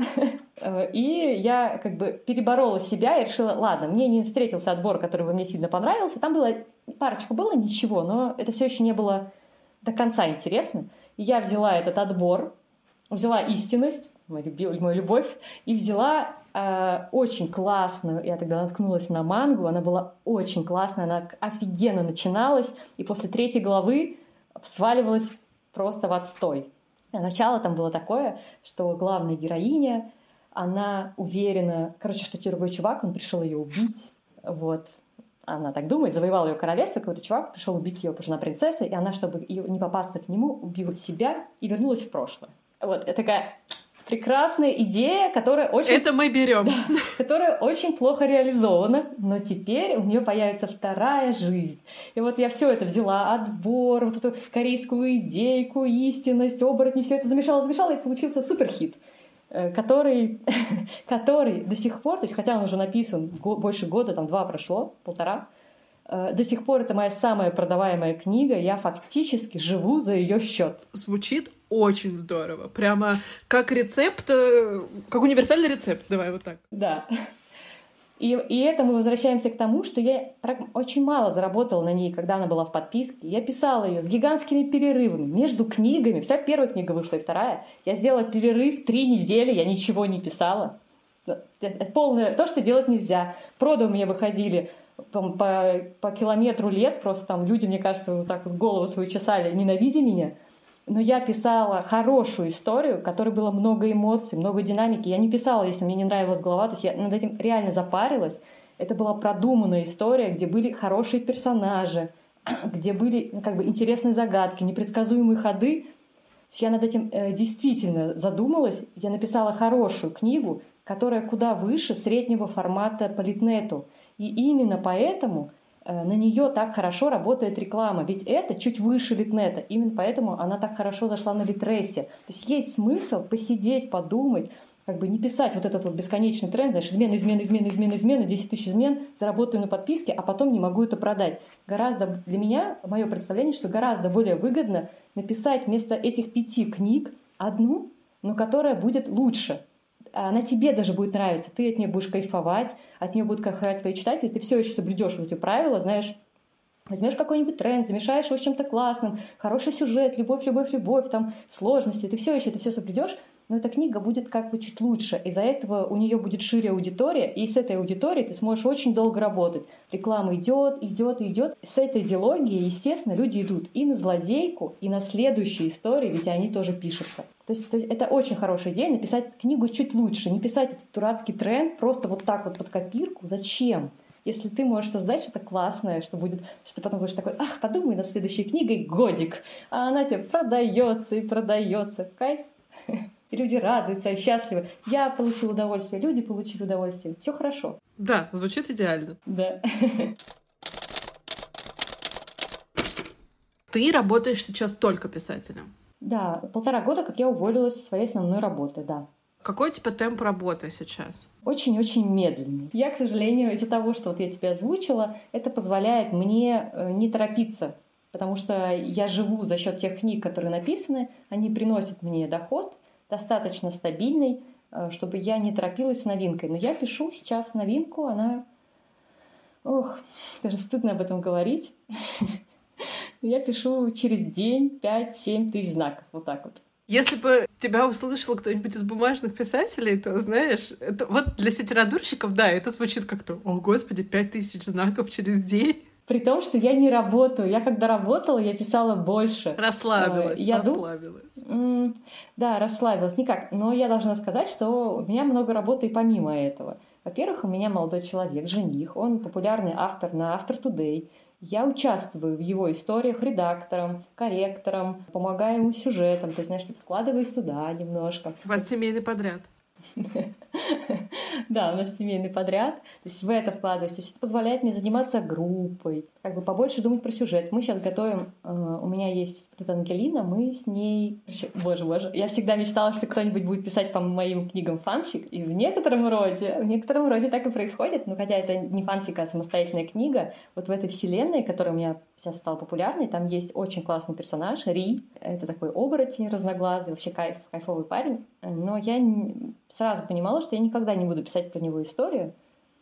И я как бы переборола себя и решила, ладно, мне не встретился отбор, который бы мне сильно понравился. Там было, парочка было, ничего, но это все еще не было до конца интересно. И я взяла этот отбор, взяла истинность, мою, мою любовь, и взяла э, очень классную, я тогда наткнулась на мангу, она была очень классная, она офигенно начиналась, и после третьей главы сваливалась просто в отстой. А начало там было такое, что главная героиня, она уверена, короче, что другой чувак, он пришел ее убить, вот. Она так думает, завоевал ее королевство, какой-то чувак пришел убить ее, потому что она принцесса, и она, чтобы не попасться к нему, убила себя и вернулась в прошлое. Вот, это такая прекрасная идея, которая очень... Это мы берем. Да, которая очень плохо реализована, но теперь у нее появится вторая жизнь. И вот я все это взяла, отбор, вот эту корейскую идейку, истинность, оборотни, все это замешала, замешала, и получился суперхит. Который, который до сих пор, то есть хотя он уже написан больше года, там два прошло, полтора, до сих пор это моя самая продаваемая книга, я фактически живу за ее счет. Звучит очень здорово, прямо как рецепт, как универсальный рецепт, давай вот так. Да. И, и это мы возвращаемся к тому, что я очень мало заработала на ней, когда она была в подписке. Я писала ее с гигантскими перерывами между книгами. Вся первая книга вышла, и вторая. Я сделала перерыв три недели, я ничего не писала. Полное то, что делать нельзя. Проды у меня выходили там, по, по километру лет. Просто там люди, мне кажется, вот так вот голову свою чесали, ненавидя меня. Но я писала хорошую историю, в которой было много эмоций, много динамики. Я не писала, если мне не нравилась глава, то есть я над этим реально запарилась. Это была продуманная история, где были хорошие персонажи, где были ну, как бы интересные загадки, непредсказуемые ходы. То есть я над этим э, действительно задумалась. Я написала хорошую книгу, которая куда выше среднего формата по Литнету. И именно поэтому на нее так хорошо работает реклама. Ведь это чуть выше Литнета. Именно поэтому она так хорошо зашла на Литресе. То есть есть смысл посидеть, подумать, как бы не писать вот этот вот бесконечный тренд, знаешь, измена, измена, измена, измена, измена, десять тысяч измен, заработаю на подписке, а потом не могу это продать. Гораздо, для меня, мое представление, что гораздо более выгодно написать вместо этих пяти книг одну, но которая будет лучше. Она тебе даже будет нравиться, ты от нее будешь кайфовать, от нее будут кайфовать твои читатели, ты все еще соблюдешь вот эти правила, знаешь, возьмешь какой-нибудь тренд, замешаешь его с чем-то классным, хороший сюжет, любовь, любовь, любовь, там, сложности, ты все еще это все соблюдешь, но эта книга будет как бы чуть лучше. Из-за этого у нее будет шире аудитория, и с этой аудиторией ты сможешь очень долго работать. Реклама идет, идет, идет. С этой идеологией, естественно, люди идут и на злодейку, и на следующие истории, ведь они тоже пишутся. То есть, то есть это очень хорошая идея, написать книгу чуть лучше, не писать этот дурацкий тренд просто вот так вот под копирку. Зачем? Если ты можешь создать что-то классное, что будет, что ты потом будешь такой, ах, подумай над следующей книгой годик, а она тебе продается и продается. Кайф. Люди радуются, счастливы. Я получил удовольствие, люди получили удовольствие. Все хорошо. Да, звучит идеально. Да. Ты работаешь сейчас только писателем? Да, полтора года, как я уволилась со своей основной работы, да. Какой у тебя темп работы сейчас? Очень-очень медленный. Я, к сожалению, из-за того, что вот я тебе озвучила, это позволяет мне не торопиться, потому что я живу за счет тех книг, которые написаны, они приносят мне доход, достаточно стабильный, чтобы я не торопилась с новинкой. Но я пишу сейчас новинку, она... Ох, даже стыдно об этом говорить. Я пишу через день пять-семь тысяч знаков, вот так вот. Если бы тебя услышал кто-нибудь из бумажных писателей, то, знаешь, это вот для литературщиков, да, это звучит как-то, о, господи, пять тысяч знаков через день. При том, что я не работаю. Я когда работала, я писала больше. Расслабилась, я расслабилась. Дум... Да, расслабилась. Никак. Но я должна сказать, что у меня много работы и помимо этого. Во-первых, у меня молодой человек, жених. Он популярный автор на Автор Today. Я участвую в его историях редактором, корректором, помогаю ему с сюжетом. То есть, знаешь, вкладываюсь туда немножко. У вас семейный подряд. Да, у нас семейный подряд, то есть в это вкладываюсь, то есть это позволяет мне заниматься группой, как бы побольше думать про сюжет. Мы сейчас готовим, у меня есть вот эта Ангелина, мы с ней... Боже, боже, я всегда мечтала, что кто-нибудь будет писать по моим книгам фанфик, и в некотором роде, в некотором роде так и происходит, но хотя это не фанфик, а самостоятельная книга, вот в этой вселенной, которая у меня сейчас стала популярной, там есть очень классный персонаж, Ри, это такой оборотень разноглазый, вообще кайф, кайфовый парень, но я сразу понимала, что я никогда не буду писать про него историю,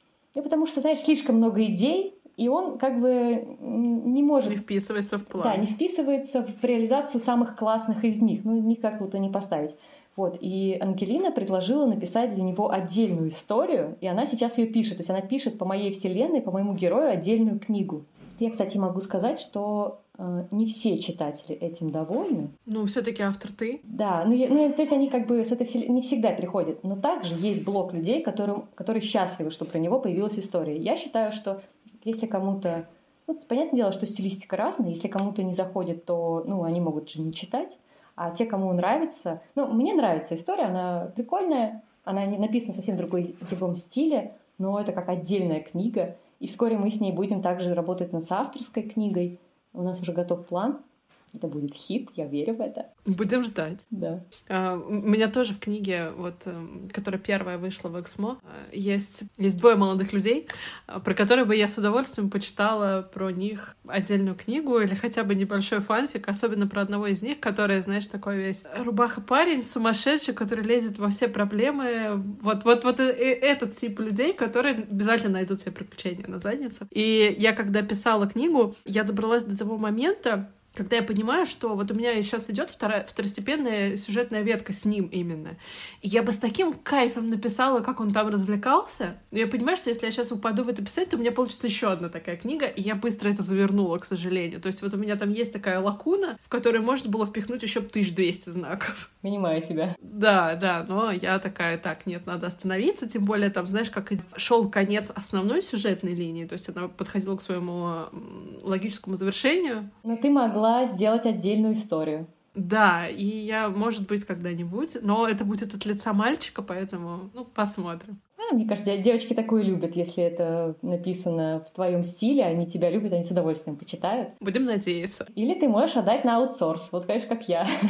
и потому что, знаешь, слишком много идей, и он как бы не может... Не вписывается в план. Да, не вписывается в реализацию самых классных из них, ну, никак вот и не поставить. Вот, и Ангелина предложила написать для него отдельную историю, и она сейчас ее пишет, то есть она пишет по моей вселенной, по моему герою отдельную книгу. Я, кстати, могу сказать, что э, не все читатели этим довольны. Ну, все-таки автор ты. Да, ну, я, ну, то есть они как бы с этой вселенной не всегда приходят, но также есть блок людей, которым, которые счастливы, что про него появилась история. Я считаю, что если кому-то... Ну, понятное дело, что стилистика разная, если кому-то не заходит, то ну, они могут же не читать, а те, кому нравится... Ну, мне нравится история, она прикольная, она не написана совсем в, другой, в другом стиле, но это как отдельная книга. И вскоре мы с ней будем также работать над соавторской книгой. У нас уже готов план. Это будет хит, я верю в это. Будем ждать. Да. Uh, у меня тоже в книге, вот, uh, которая первая вышла в Эксмо, uh, есть, есть двое молодых людей, uh, про которые бы я с удовольствием почитала про них отдельную книгу или хотя бы небольшой фанфик, особенно про одного из них, который, знаешь, такой весь рубаха-парень, сумасшедший, который лезет во все проблемы. Вот, вот, вот этот тип людей, которые обязательно найдут себе приключения на задницу. И я, когда писала книгу, я добралась до того момента, когда я понимаю, что вот у меня сейчас идет вторая, второстепенная сюжетная ветка с ним именно. И я бы с таким кайфом написала, как он там развлекался. Но я понимаю, что если я сейчас упаду в это писать, то у меня получится еще одна такая книга, и я быстро это завернула, к сожалению. То есть вот у меня там есть такая лакуна, в которой можно было впихнуть еще тысяча двести знаков. Понимаю тебя. Да, да, но я такая, так, нет, надо остановиться, тем более там, знаешь, как шел конец основной сюжетной линии, то есть она подходила к своему логическому завершению. Но ты могла сделать отдельную историю. Да, и я, может быть, когда-нибудь, но это будет от лица мальчика, поэтому, ну, посмотрим. А, мне кажется, девочки такое любят, если это написано в твоем стиле, они тебя любят, они с удовольствием почитают. Будем надеяться. Или ты можешь отдать на аутсорс, вот, конечно, как я.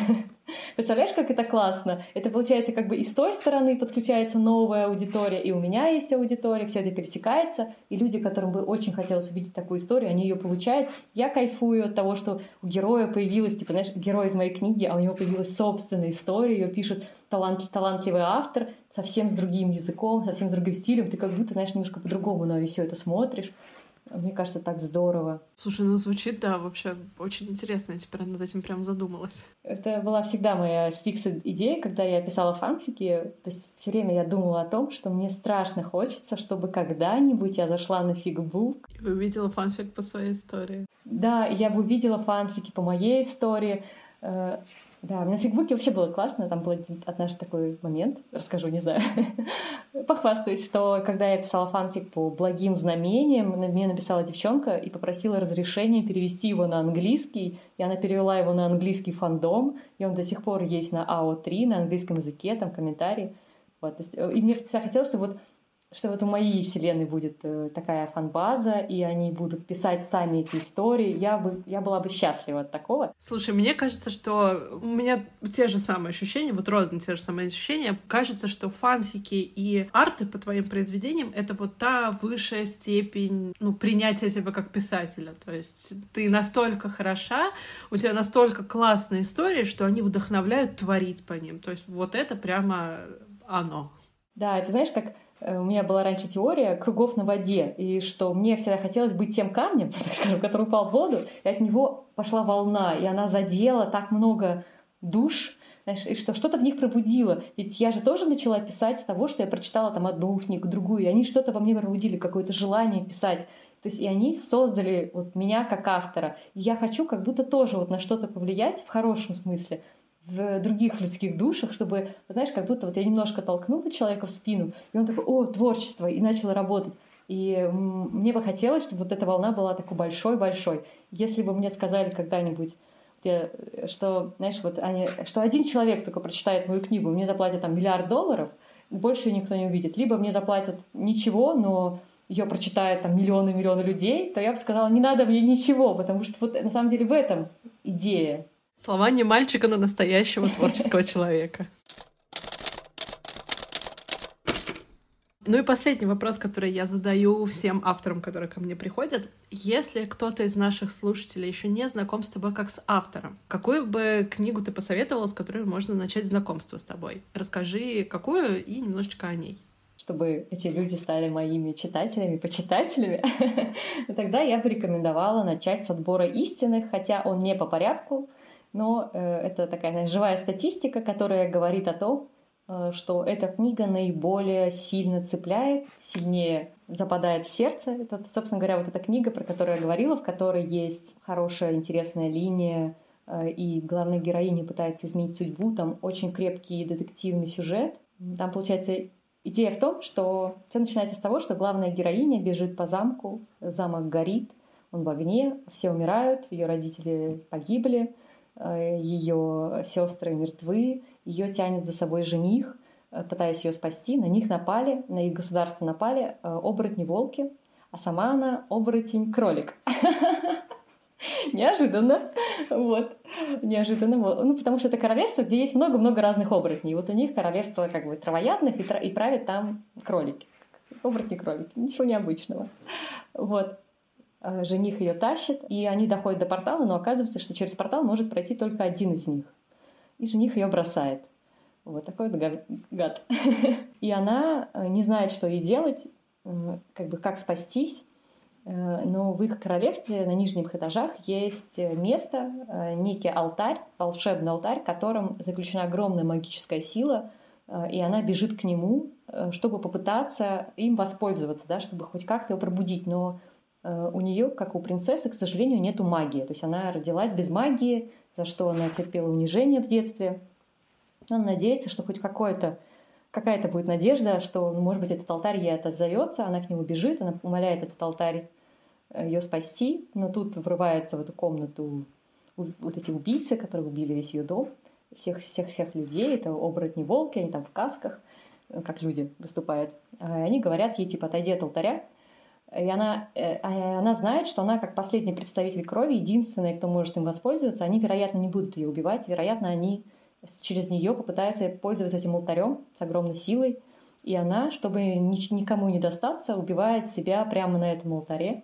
Представляешь, как это классно? Это получается как бы и с той стороны подключается новая аудитория, и у меня есть аудитория, все это пересекается, и люди, которым бы очень хотелось увидеть такую историю, они ее получают. Я кайфую от того, что у героя появилась, типа, знаешь, герой из моей книги, а у него появилась собственная история, ее пишет талант, талантливый автор, совсем с другим языком, совсем с другим стилем, ты как будто, знаешь, немножко по-другому на все это смотришь. Мне кажется, так здорово. Слушай, ну звучит, да, вообще очень интересно. Я теперь над этим прям задумалась. Это была всегда моя с фикса идея, когда я писала фанфики. То есть все время я думала о том, что мне страшно хочется, чтобы когда-нибудь я зашла на фигбук. И увидела фанфик по своей истории. Да, я бы увидела фанфики по моей истории. Да, на фигбуке вообще было классно, там был однажды такой момент, расскажу, не знаю, похвастаюсь, что когда я писала фанфик по благим знамениям, мне написала девчонка и попросила разрешения перевести его на английский, и она перевела его на английский фандом, и он до сих пор есть на эй о три, на английском языке, там комментарии. Вот. И мне всегда хотелось, чтобы вот что вот у моей вселенной будет э, такая фан-база, и они будут писать сами эти истории. Я, бы, я была бы счастлива от такого. Слушай, мне кажется, что у меня те же самые ощущения, вот ровно те же самые ощущения. Кажется, что фанфики и арты по твоим произведениям — это вот та высшая степень, ну, принятия тебя как писателя. То есть ты настолько хороша, у тебя настолько классные истории, что они вдохновляют творить по ним. То есть вот это прямо оно. Да, это знаешь, как... У меня была раньше теория кругов на воде, и что мне всегда хотелось быть тем камнем, так скажем, который упал в воду, и от него пошла волна, и она задела так много душ, знаешь, и что что-то в них пробудило. Ведь я же тоже начала писать с того, что я прочитала там одну книгу, другую, и они что-то во мне пробудили, какое-то желание писать. То есть и они создали вот меня как автора. И я хочу как будто тоже вот на что-то повлиять в хорошем смысле в других людских душах, чтобы, знаешь, как будто вот я немножко толкнула человека в спину, и он такой: о, творчество, и начал работать. И мне бы хотелось, чтобы вот эта волна была такой большой-большой. Если бы мне сказали когда-нибудь, что, знаешь, вот они, что один человек только прочитает мою книгу, мне заплатят там миллиард долларов, больше ее никто не увидит. Либо мне заплатят ничего, но ее прочитают там миллионы-миллионы людей, то я бы сказала: не надо мне ничего, потому что вот на самом деле в этом идея. Слова не мальчика, но настоящего творческого человека. Ну и последний вопрос, который я задаю всем авторам, которые ко мне приходят. Если кто-то из наших слушателей еще не знаком с тобой как с автором, какую бы книгу ты посоветовала, с которой можно начать знакомство с тобой? Расскажи, какую, и немножечко о ней. Чтобы эти люди стали моими читателями, почитателями, тогда я бы рекомендовала начать с отбора истинных, хотя он не по порядку, но э, это такая живая статистика, которая говорит о том, э, что эта книга наиболее сильно цепляет, сильнее западает в сердце. Это, собственно говоря, вот эта книга, про которую я говорила, в которой есть хорошая, интересная линия, э, и главная героиня пытается изменить судьбу, там очень крепкий детективный сюжет. Там, получается, идея в том, что все начинается с того, что главная героиня бежит по замку, замок горит, он в огне, все умирают, ее родители погибли, ее сестры мертвы, ее тянет за собой жених, пытаясь ее спасти. На них напали, на их государство напали оборотни-волки, а сама она оборотень-кролик. Неожиданно. Вот. Неожиданно. Ну, потому что это королевство, где есть много-много разных оборотней. Вот у них королевство как бы травоядных, и, тра- и правят там кролики. Оборотни-кролики. Ничего необычного. Вот. Жених ее тащит, и они доходят до портала, но оказывается, что через портал может пройти только один из них. И жених ее бросает. Вот такой вот гад. И она не знает, что ей делать, как бы как спастись. Но в их королевстве на нижних этажах есть место, некий алтарь, волшебный алтарь, в котором заключена огромная магическая сила, и она бежит к нему, чтобы попытаться им воспользоваться, да, чтобы хоть как-то его пробудить. Но у нее, как у принцессы, к сожалению, нету магии. То есть она родилась без магии, за что она терпела унижение в детстве. Она надеется, что хоть какое-то, какая-то будет надежда, что, ну, может быть, этот алтарь ей отозовется. Она к нему бежит, она умоляет этот алтарь ее спасти. Но тут врываются в эту комнату вот эти убийцы, которые убили весь ее дом, всех-всех-всех людей. Это оборотни-волки, они там в касках, как люди выступают. И они говорят ей, типа: отойди от алтаря. И она, она знает, что она, как последний представитель крови, единственная, кто может им воспользоваться. Они, вероятно, не будут ее убивать. Вероятно, они через нее попытается пользоваться этим алтарем с огромной силой. И она, чтобы никому не достаться, убивает себя прямо на этом алтаре,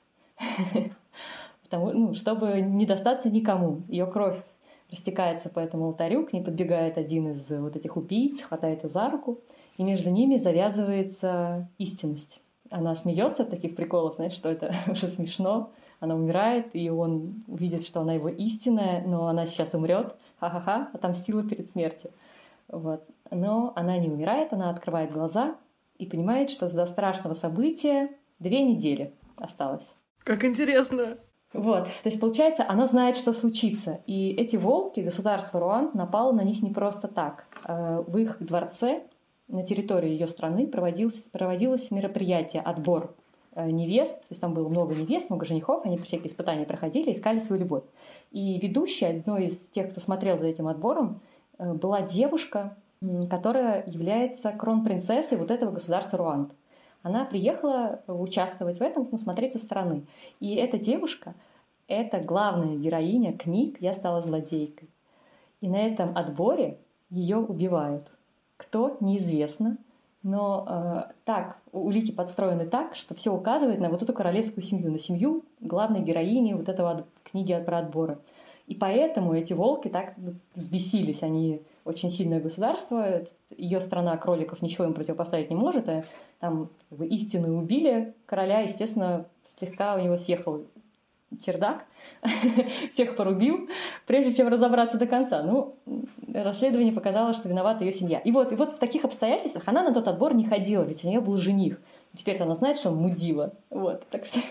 Потому, ну, чтобы не достаться никому. Ее кровь растекается по этому алтарю, к ней подбегает один из вот этих убийц, хватает ее за руку, и между ними завязывается истинность. Она смеется от таких приколов, знаешь, что это уже смешно. Она умирает, и он видит, что она его истинная, но она сейчас умрет. Ха-ха-ха, отомстила перед смертью. Вот. Но она не умирает, она открывает глаза и понимает, что до страшного события две недели осталось. Как интересно! Вот, то есть, получается, она знает, что случится. И эти волки, государство Руан, напало на них не просто так. В их дворце, на территории ее страны, проводилось, проводилось мероприятие, отбор невест. То есть там было много невест, много женихов, они всякие испытания проходили, искали свою любовь. И ведущей, одной из тех, кто смотрел за этим отбором, была девушка, которая является кронпринцессой вот этого государства Руан. Она приехала участвовать в этом, ну, смотреть со стороны. И эта девушка — это главная героиня книг «Я стала злодейкой». И на этом отборе ее убивают. Кто — неизвестно. Но э, так, улики подстроены так, что все указывает на вот эту королевскую семью, на семью главной героини вот этого книги про отборы. И поэтому эти волки так взбесились. Они очень сильное государство, ее страна кроликов ничего им противопоставить не может, а там как бы истинно убили короля, естественно, слегка у него съехал чердак, всех порубил, прежде чем разобраться до конца. Ну, расследование показало, что виновата ее семья. И вот, и вот в таких обстоятельствах она на тот отбор не ходила, ведь у нее был жених. Теперь она знает, что он мудила. Вот, так что...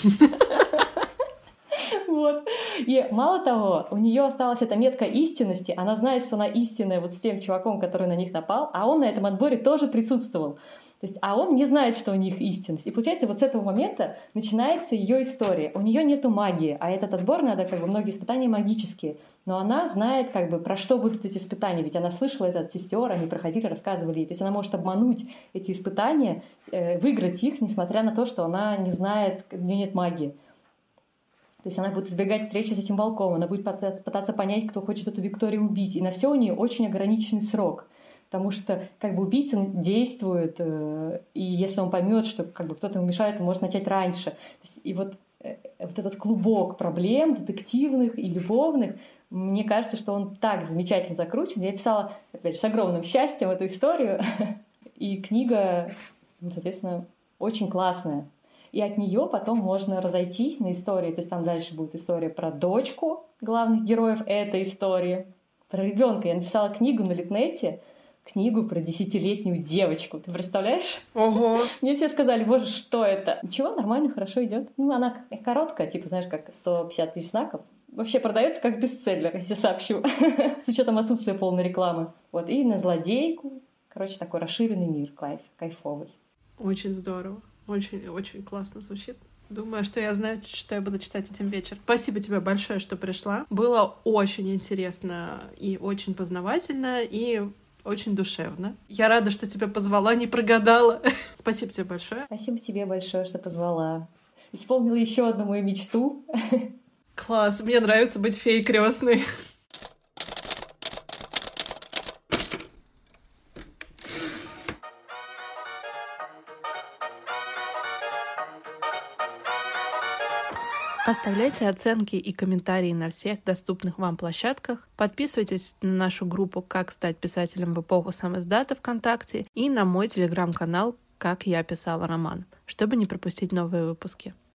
Вот. И мало того, у нее осталась эта метка истинности, она знает, что она истинная вот с тем чуваком, который на них напал, а он на этом отборе тоже присутствовал. То есть, а он не знает, что у них истинность. И получается, вот с этого момента начинается ее история. У нее нету магии, а этот отбор надо, как бы, многие испытания магические. Но она знает, как бы, про что будут эти испытания, ведь она слышала это от сестер, они проходили, рассказывали ей. То есть она может обмануть эти испытания, э, выиграть их, несмотря на то, что она не знает, у нее нет магии. То есть она будет избегать встречи с этим волком, она будет пытаться понять, кто хочет эту Викторию убить. И на все у нее очень ограниченный срок. Потому что как бы убийца действует, и если он поймет, что как бы кто-то ему мешает, он может начать раньше. То есть, и вот, вот этот клубок проблем детективных и любовных, мне кажется, что он так замечательно закручен. Я писала, опять же, с огромным счастьем эту историю. И книга, соответственно, очень классная. И от нее потом можно разойтись на истории. То есть там дальше будет история про дочку главных героев этой истории, про ребенка. Я написала книгу на Литнете, книгу про десятилетнюю девочку. Ты представляешь? Ого! Мне все сказали, боже, что это? Ничего, нормально, хорошо идет. Ну, она короткая, типа, знаешь, как сто пятьдесят тысяч знаков. Вообще продается как бестселлер, я тебе сообщу. С учетом отсутствия полной рекламы. Вот, и на злодейку. Короче, такой расширенный мир, кайф, кайфовый. Очень здорово. Очень, очень классно звучит. Думаю, что я знаю, что я буду читать этим вечером. Спасибо тебе большое, что пришла. Было очень интересно и очень познавательно, и очень душевно. Я рада, что тебя позвала, не прогадала. Спасибо тебе большое. Спасибо тебе большое, что позвала. Исполнила еще одну мою мечту. Класс, мне нравится быть феей крестной. Оставляйте оценки и комментарии на всех доступных вам площадках. Подписывайтесь на нашу группу «Как стать писателем в эпоху самиздата» ВКонтакте и на мой телеграм-канал «Как я писала роман», чтобы не пропустить новые выпуски.